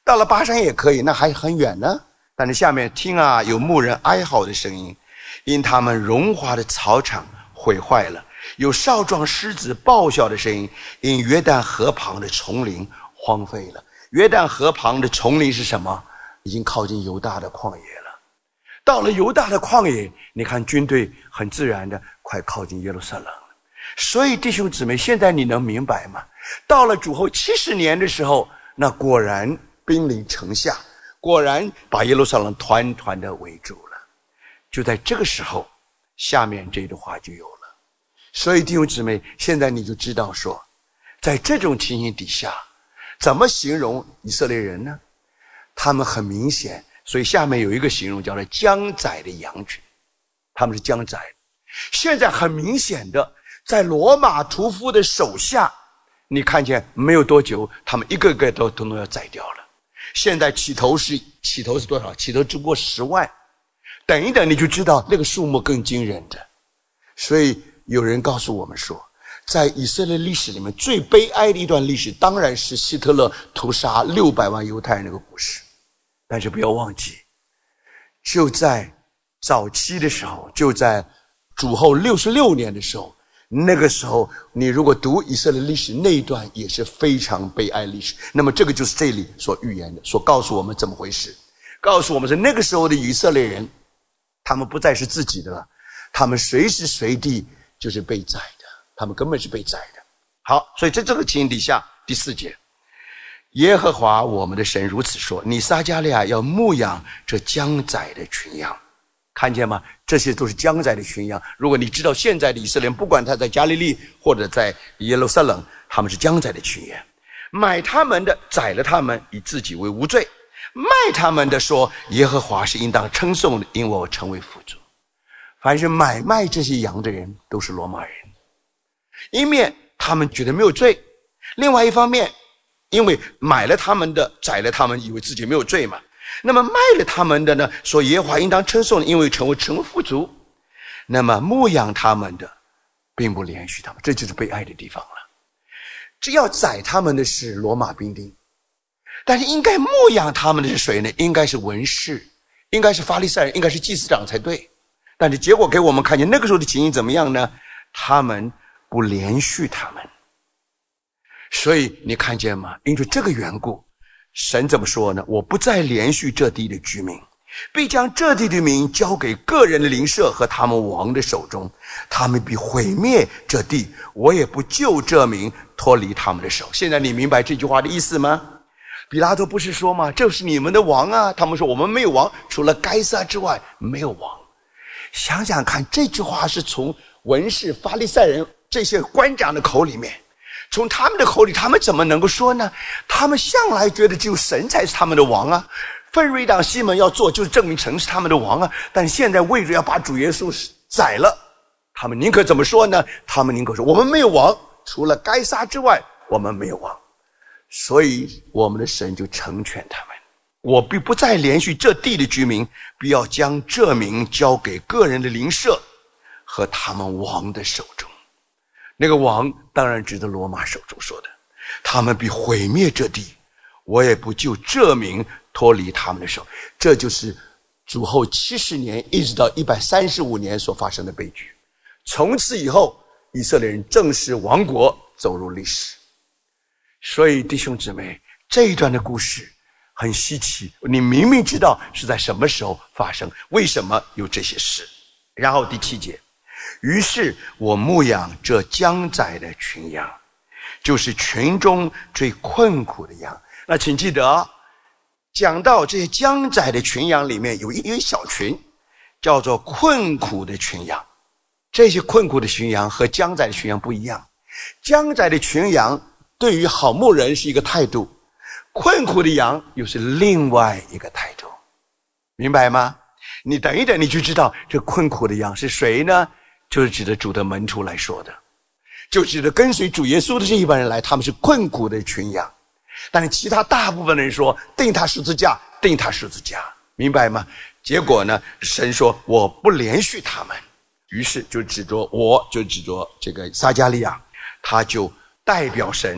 到了巴山也可以，那还很远呢。但是下面听啊，有牧人哀嚎的声音，因他们荣华的草场毁坏了；有少壮狮子爆笑的声音，因约旦河旁的丛林荒废了。约旦河旁的丛林是什么？已经靠近犹大的旷野了。到了犹大的旷野，你看军队很自然的快靠近耶路撒冷了。所以弟兄姊妹，现在你能明白吗？到了主后七十年的时候，那果然兵临城下，果然把耶路撒冷团团的围住了。就在这个时候，下面这段话就有了。所以弟兄姊妹，现在你就知道说，在这种情形底下，怎么形容以色列人呢？他们很明显，所以下面有一个形容叫做将宰的羊群，他们是将宰。现在很明显的，在罗马屠夫的手下，你看见没有多久，他们一个个都都要宰掉了。现在起头是起头是多少？起头只不过十万，等一等你就知道那个数目更惊人的。所以有人告诉我们说，在以色列历史里面最悲哀的一段历史，当然是希特勒屠杀六百万犹太人那个故事。但是不要忘记，就在早期的时候，就在主后六十六年的时候，那个时候你如果读以色列历史那一段也是非常悲哀历史。那么这个就是这里所预言的，所告诉我们怎么回事，告诉我们是那个时候的以色列人，他们不再是自己的了，他们随时随地就是被宰的，他们根本是被宰的。好，所以在这个情形底下，第四节，耶和华我们的神如此说，你撒迦利亚要牧养这将宰的群羊。看见吗？这些都是将宰的群羊。如果你知道现在的以色列人，不管他在加利利或者在耶路撒冷，他们是将宰的群羊。买他们的宰了他们，以自己为无罪；卖他们的说，耶和华是应当称颂的，因我成为富足。凡是买卖这些羊的人都是罗马人，一面他们觉得没有罪，另外一方面因为买了他们的宰了他们，以为自己没有罪嘛，那么卖了他们的呢，说耶和华应当称颂，因为成为成为富足。那么牧养他们的并不连续他们，这就是悲哀的地方了。只要宰他们的是罗马兵丁，但是应该牧养他们的是谁呢？应该是文士，应该是法利赛人，应该是祭司长才对。但是结果给我们看见那个时候的情形怎么样呢？他们不连续他们。所以你看见吗？因为这个缘故，神怎么说呢？我不再连续这地的居民，必将这地的民交给个人的邻舍和他们王的手中，他们必毁灭这地，我也不救这民脱离他们的手。现在你明白这句话的意思吗？比拉多不是说吗？这是你们的王啊！他们说我们没有王，除了该撒之外没有王。想想看，这句话是从文士法利赛人这些官长的口里面，从他们的口里，他们怎么能够说呢？他们向来觉得只有神才是他们的王啊，奋锐党西门要做就是证明神是他们的王啊。但现在为着要把主耶稣宰了，他们宁可怎么说呢？他们宁可说我们没有王，除了该撒之外我们没有王。所以我们的神就成全他们，我必不再连续这地的居民，必要将这民交给个人的邻舍和他们王的手中。那个王当然指的罗马手中说的，他们必毁灭这地，我也不救这民脱离他们的手。这就是主后七十年一直到一百三十五年所发生的悲剧。从此以后，以色列人正式亡国，走入历史。所以弟兄姊妹，这一段的故事很稀奇，你明明知道是在什么时候发生，为什么有这些事。然后第七节，于是我牧养这将宰的群羊，就是群中最困苦的羊。那请记得，讲到这些将宰的群羊里面有一一小群叫做困苦的群羊。这些困苦的群羊和将宰的群羊不一样，将宰的群羊对于好牧人是一个态度，困苦的羊又是另外一个态度，明白吗？你等一等你就知道这困苦的羊是谁呢？就是指的主的门徒来说的，就指的跟随主耶稣的这一帮人来，他们是困苦的群羊。但是其他大部分人说钉他十字架，钉他十字架，明白吗？结果呢，神说我不连续他们，于是就指着我就指着这个撒迦利亚，他就代表神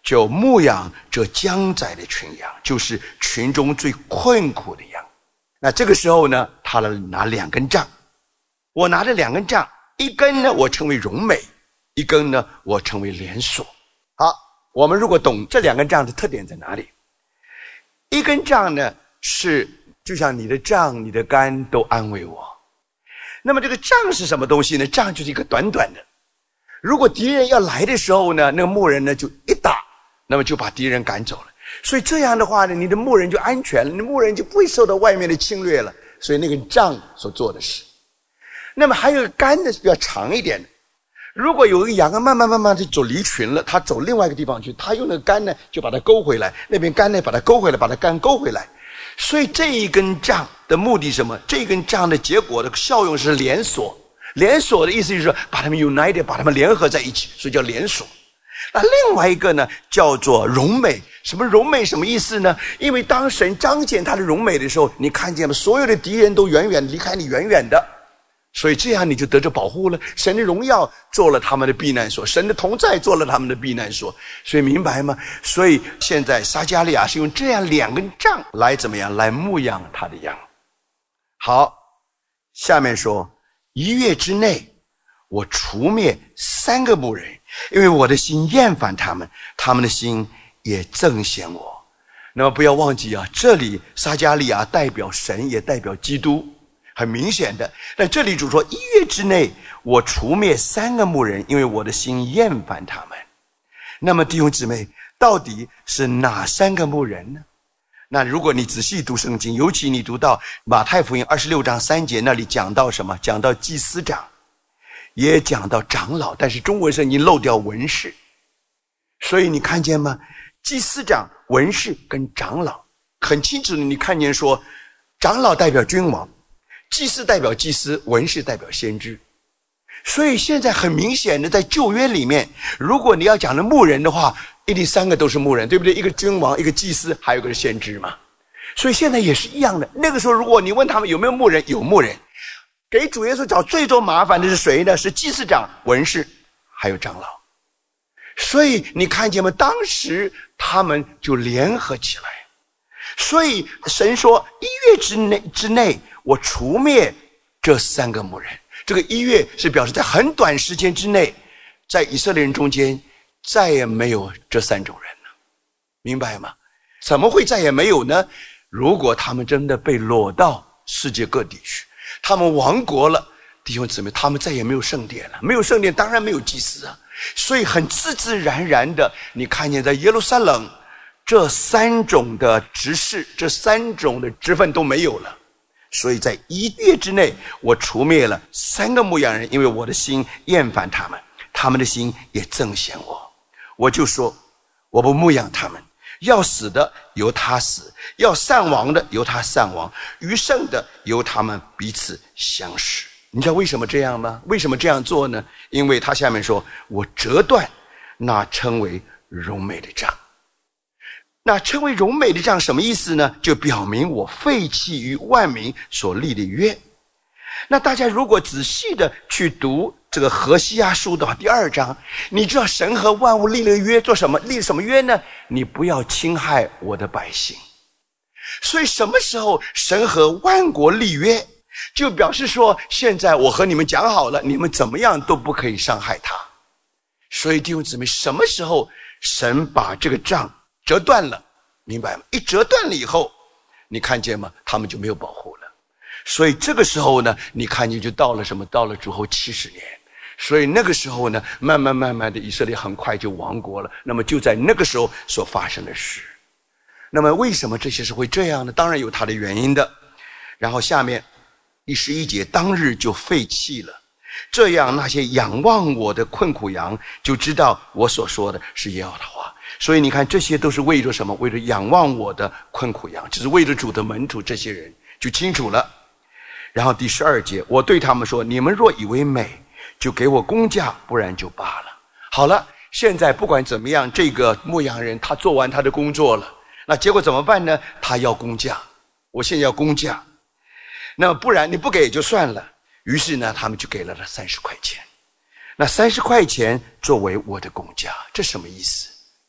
就牧养这将宰的群羊，就是群中最困苦的羊。那这个时候呢，他拿两根杖，我拿着两根杖，一根呢我称为荣美，一根呢我称为连锁。好，我们如果懂这两根杖的特点在哪里，一根杖呢是就像你的杖你的竿都安慰我。那么这个杖是什么东西呢？杖就是一个短短的，如果敌人要来的时候呢，那个牧人呢就一打，那么就把敌人赶走了。所以这样的话呢，你的牧人就安全了，你的牧人就不会受到外面的侵略了。所以那个杖所做的事。那么还有杆呢是比较长一点的，如果有一个羊啊慢慢慢慢的走离群了，他走另外一个地方去，他用那个杆呢就把它勾回来，那边杆呢把它勾回来，把它杆勾回来。所以这一根杖的目的是什么？这一根杖的结果的效用是连锁。连锁的意思就是说把它们 united， 把它们联合在一起，所以叫连锁。那另外一个呢叫做荣美。什么荣美什么意思呢？因为当神彰显他的荣美的时候，你看见吗？所有的敌人都远远离开你，远远的，所以这样你就得着保护了。神的荣耀做了他们的避难所，神的同在做了他们的避难所。所以明白吗？所以现在撒迦利亚是用这样两根杖来怎么样来牧养他的羊。好，下面说一月之内我除灭三个牧人，因为我的心厌烦他们，他们的心也憎嫌我。那么不要忘记啊，这里撒迦利亚代表神也代表基督，很明显的。但这里主说一月之内我除灭三个牧人，因为我的心厌烦他们。那么弟兄姊妹，到底是哪三个牧人呢？那如果你仔细读圣经，尤其你读到马太福音二十六章三节，那里讲到什么？讲到祭司长，也讲到长老，但是中文圣经漏掉文士。所以你看见吗？祭司长、文士跟长老很清楚的，你看见说长老代表君王，祭司代表祭司，文士代表先知。所以现在很明显的在旧约里面，如果你要讲的牧人的话，一定三个都是牧人，对不对？一个君王，一个祭司，还有一个是先知嘛。所以现在也是一样的。那个时候如果你问他们有没有牧人，有牧人。给主耶稣找最多麻烦的是谁呢？是祭司长、文士还有长老。所以你看见吗？当时他们就联合起来。所以神说一月之内之内我除灭这三个牧人。这个一月是表示在很短时间之内，在以色列人中间再也没有这三种人了。明白吗？怎么会再也没有呢？如果他们真的被掳到世界各地去，他们亡国了，弟兄姊妹，他们再也没有圣殿了，没有圣殿当然没有祭司啊。所以很自自然然的，你看见在耶路撒冷这三种的职事，这三种的职分都没有了。所以在一月之内我除灭了三个牧羊人，因为我的心厌烦他们，他们的心也憎嫌我。我就说我不牧养他们，要死的由他死，要散亡的由他散亡，余剩的由他们彼此相识。你知道为什么这样吗？为什么这样做呢？因为他下面说我折断那称为荣美的杖。那称为荣美的杖什么意思呢？就表明我废弃于万民所立的约。那大家如果仔细的去读这个何西阿书的话，第二章，你知道神和万物立了约，做什么？立什么约呢？你不要侵害我的百姓。所以什么时候神和万国立约，就表示说现在我和你们讲好了，你们怎么样都不可以伤害他。所以弟兄姊妹，什么时候神把这个杖折断了，明白吗？一折断了以后，你看见吗？他们就没有保护了。所以这个时候呢，你看见就到了什么？到了主后七十年。所以那个时候呢，慢慢慢慢的以色列很快就亡国了。那么就在那个时候所发生的事。那么为什么这些是会这样呢？当然有它的原因的。然后下面第十一节，当日就废弃了，这样那些仰望我的困苦羊就知道我所说的是耶和华的话。所以你看，这些都是为着什么？为着仰望我的困苦羊，就是为着主的门徒，这些人就清楚了。然后第十二节，我对他们说，你们若以为美，就给我工价，不然就罢了。好了，现在不管怎么样，这个牧羊人他做完他的工作了，那结果怎么办呢？他要工价，我现在要工价，那么不然你不给也就算了。于是呢，他们就给了他三十块钱。那三十块钱作为我的工价，这什么意思？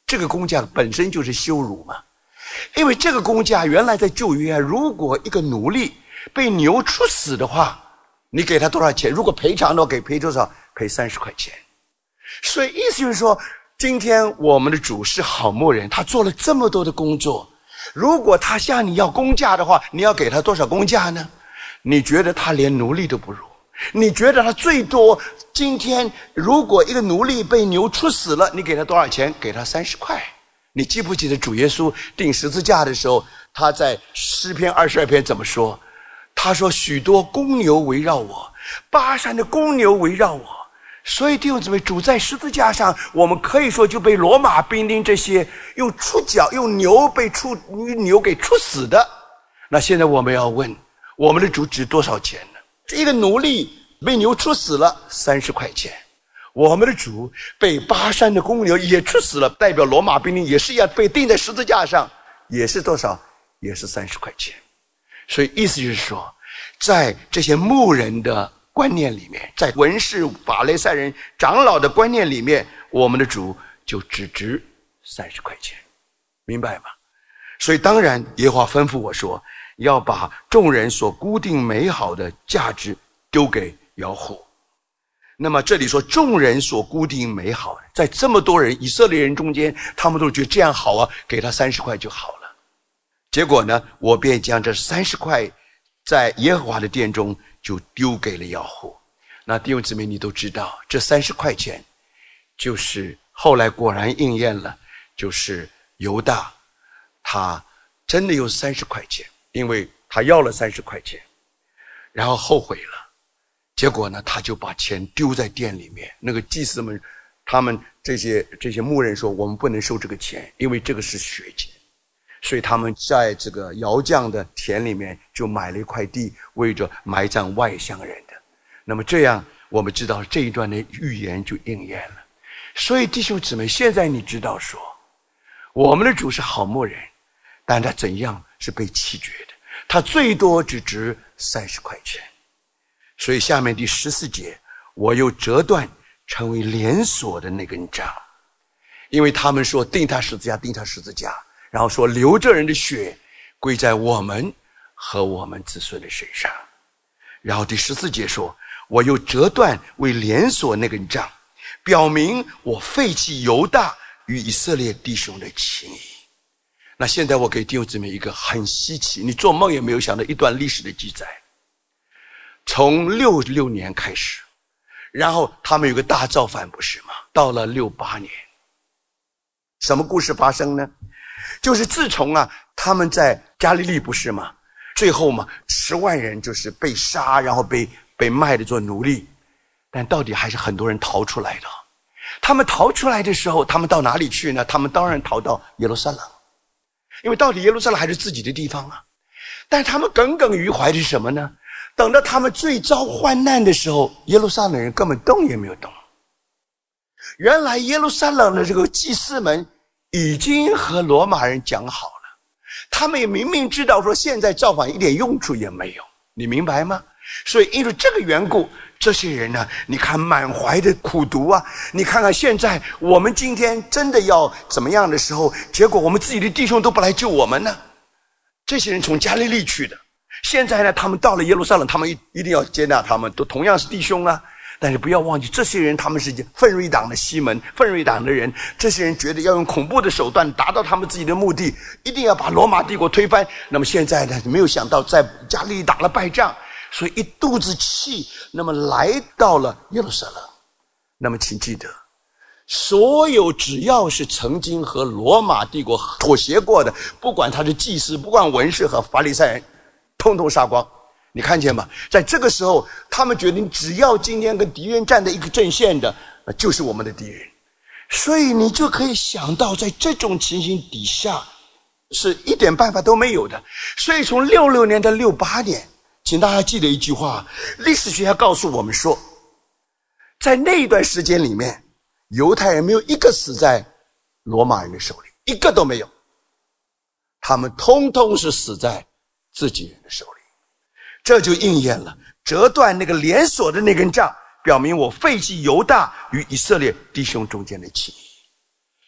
这个工价本身就是羞辱嘛。因为这个工价原来在旧约啊，如果一个奴隶被牛处死的话，你给他多少钱？如果赔偿的话，给赔多少？赔三十块钱。所以意思就是说，今天我们的主是好牧人，他做了这么多的工作，如果他向你要工价的话，你要给他多少工价呢？你觉得他连奴隶都不如？你觉得他最多今天如果一个奴隶被牛处死了，你给他多少钱？给他三十块。你记不记得主耶稣钉十字架的时候，他在诗篇二十二篇怎么说？他说许多公牛围绕我，巴珊的公牛围绕我。所以弟兄姊妹，主在十字架上，我们可以说就被罗马兵丁这些用触角用牛被触牛给处死的。那现在我们要问，我们的主值多少钱呢？这一个奴隶被牛处死了，三十块钱。我们的主被巴珊的公牛也处死了，代表罗马兵丁也是要被钉在十字架上，也是多少？也是三十块钱。所以意思就是说，在这些牧人的观念里面，在文士法利赛人长老的观念里面，我们的主就只值三十块钱，明白吗？所以当然耶和华吩咐我说，要把众人所固定美好的价值丢给摇户。那么这里说众人所固定美好，在这么多人以色列人中间，他们都觉得这样好啊，给他三十块就好了。结果呢，我便将这三十块在耶和华的殿中就丢给了摇户。那弟兄姊妹，你都知道，这三十块钱就是后来果然应验了，就是犹大他真的有三十块钱，因为他要了三十块钱，然后后悔了。结果呢，他就把钱丢在店里面。那个祭司们，他们这些这些牧人说，我们不能收这个钱，因为这个是血钱。所以他们在这个窑匠的田里面就买了一块地，为着埋葬外乡人的。那么这样，我们知道这一段的预言就应验了。所以弟兄姊妹，现在你知道说，我们的主是好牧人，但他怎样是被弃绝的？他最多只值三十块钱。所以下面第十四节，我又折断成为连锁的那根杖，因为他们说钉他十字架，钉他十字架，然后说流这人的血归在我们和我们子孙的身上。然后第十四节说，我又折断为连锁那根杖，表明我废弃犹大与以色列弟兄的情谊。那现在我给弟兄姊妹一个很稀奇，你做梦也没有想到一段历史的记载。从六六年开始，然后他们有个大造反，不是吗？到了六八年，什么故事发生呢？就是自从啊，他们在加利利，不是吗？最后嘛，十万人就是被杀，然后被被卖的做奴隶，但到底还是很多人逃出来的。他们逃出来的时候，他们到哪里去呢？他们当然逃到耶路撒冷，因为到底耶路撒冷还是自己的地方啊。但他们耿耿于怀的是什么呢？等到他们最遭患难的时候，耶路撒冷人根本动也没有动。原来耶路撒冷的这个祭司们已经和罗马人讲好了，他们也明明知道说现在造反一点用处也没有，你明白吗？所以因为这个缘故，这些人呢，你看满怀的苦毒啊，你看看现在我们今天真的要怎么样的时候，结果我们自己的弟兄都不来救我们呢。这些人从加利利去的，现在呢，他们到了耶路撒冷，他们一定要接纳他们，都同样是弟兄啊。但是不要忘记，这些人他们是奋锐党的西门，奋锐党的人，这些人觉得要用恐怖的手段达到他们自己的目的，一定要把罗马帝国推翻。那么现在呢，没有想到在加利利打了败仗，所以一肚子气，那么来到了耶路撒冷。那么请记得，所有只要是曾经和罗马帝国妥协过的，不管他是祭司，不管文士和法利赛人，通通杀光。你看见吗？在这个时候，他们决定只要今天跟敌人站在一个阵线的，就是我们的敌人。所以你就可以想到，在这种情形底下，是一点办法都没有的。所以从六六年到六八年，请大家记得一句话，历史学家告诉我们说，在那一段时间里面，犹太人没有一个死在罗马人的手里，一个都没有，他们通通是死在自己人的手里。这就应验了，折断那个连锁的那根杖，表明我废弃犹大与以色列弟兄中间的情谊。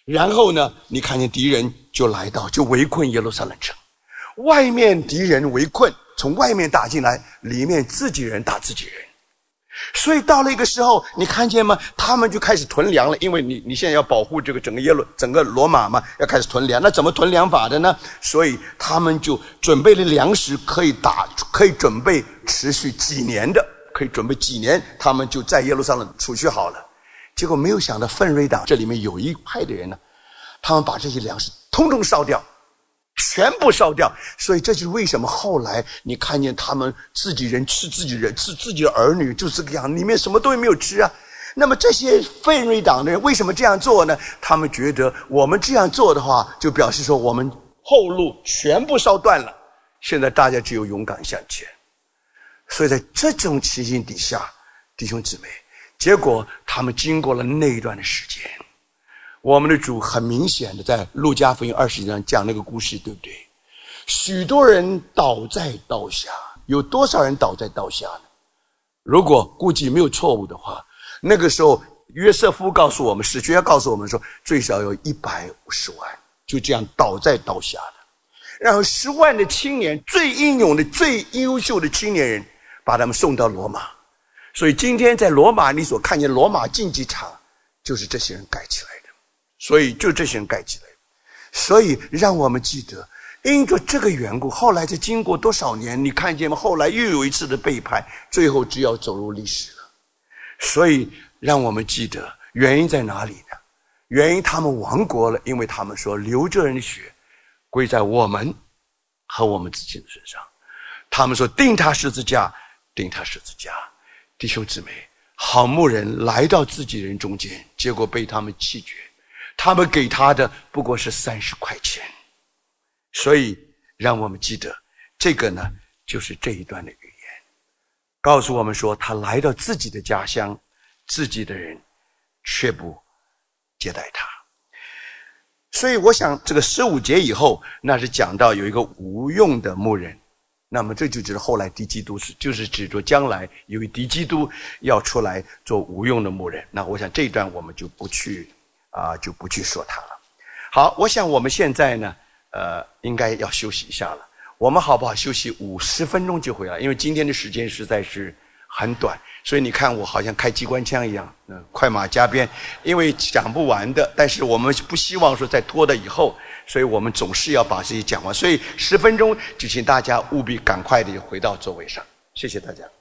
然后呢，你看见敌人就来到，就围困耶路撒冷城。外面敌人围困，从外面打进来，里面自己人打自己人。所以到了一个时候，你看见吗？他们就开始囤粮了，因为你你现在要保护这个整个耶路整个罗马嘛，要开始囤粮。那怎么囤粮法的呢？所以他们就准备了粮食，可以打，可以准备持续几年的，可以准备几年，他们就在耶路撒冷储蓄好了。结果没有想到奋锐党这里面有一派的人呢，他们把这些粮食通通烧掉，全部烧掉。所以这就是为什么后来你看见他们自己人吃自己人，吃自己的儿女，就这个样，里面什么东西没有吃啊。那么这些奋锐党的人为什么这样做呢？他们觉得我们这样做的话，就表示说我们后路全部烧断了，现在大家只有勇敢向前。所以在这种情形底下，弟兄姊妹，结果他们经过了那一段的时间，我们的主很明显的在路加福音二十章讲那个故事，对不对？许多人倒在刀下，有多少人倒在刀下呢？如果估计没有错误的话，那个时候约瑟夫告诉我们，史学家告诉我们说，最少有一百五十万就这样倒在刀下的。然后十万的青年，最英勇的最优秀的青年人，把他们送到罗马。所以今天在罗马你所看见罗马竞技场，就是这些人盖起来的。所以就这些人盖起来的。所以让我们记得，因着这个缘故，后来在经过多少年，你看见吗？后来又有一次的背叛，最后只要走入历史了。所以让我们记得，原因在哪里呢？原因他们亡国了，因为他们说流这人的血归在我们和我们自己的身上。他们说钉他十字架，钉他十字架。弟兄姊妹，好牧人来到自己人中间，结果被他们弃绝。他们给他的不过是三十块钱。所以让我们记得，这个呢就是这一段的语言，告诉我们说，他来到自己的家乡，自己的人却不接待他。所以我想这个十五节以后，那是讲到有一个无用的牧人，那么这就指后来敌基督，是就是指着将来有一敌基督要出来做无用的牧人。那我想这一段我们就不去啊、呃，就不去说它了。好，我想我们现在呢呃，应该要休息一下了。我们好不好休息五十分钟就回来？因为今天的时间实在是很短，所以你看我好像开机关枪一样，嗯，快马加鞭，因为讲不完的。但是我们不希望说再拖到以后，所以我们总是要把这些讲完。所以十分钟就请大家务必赶快的回到座位上，谢谢大家。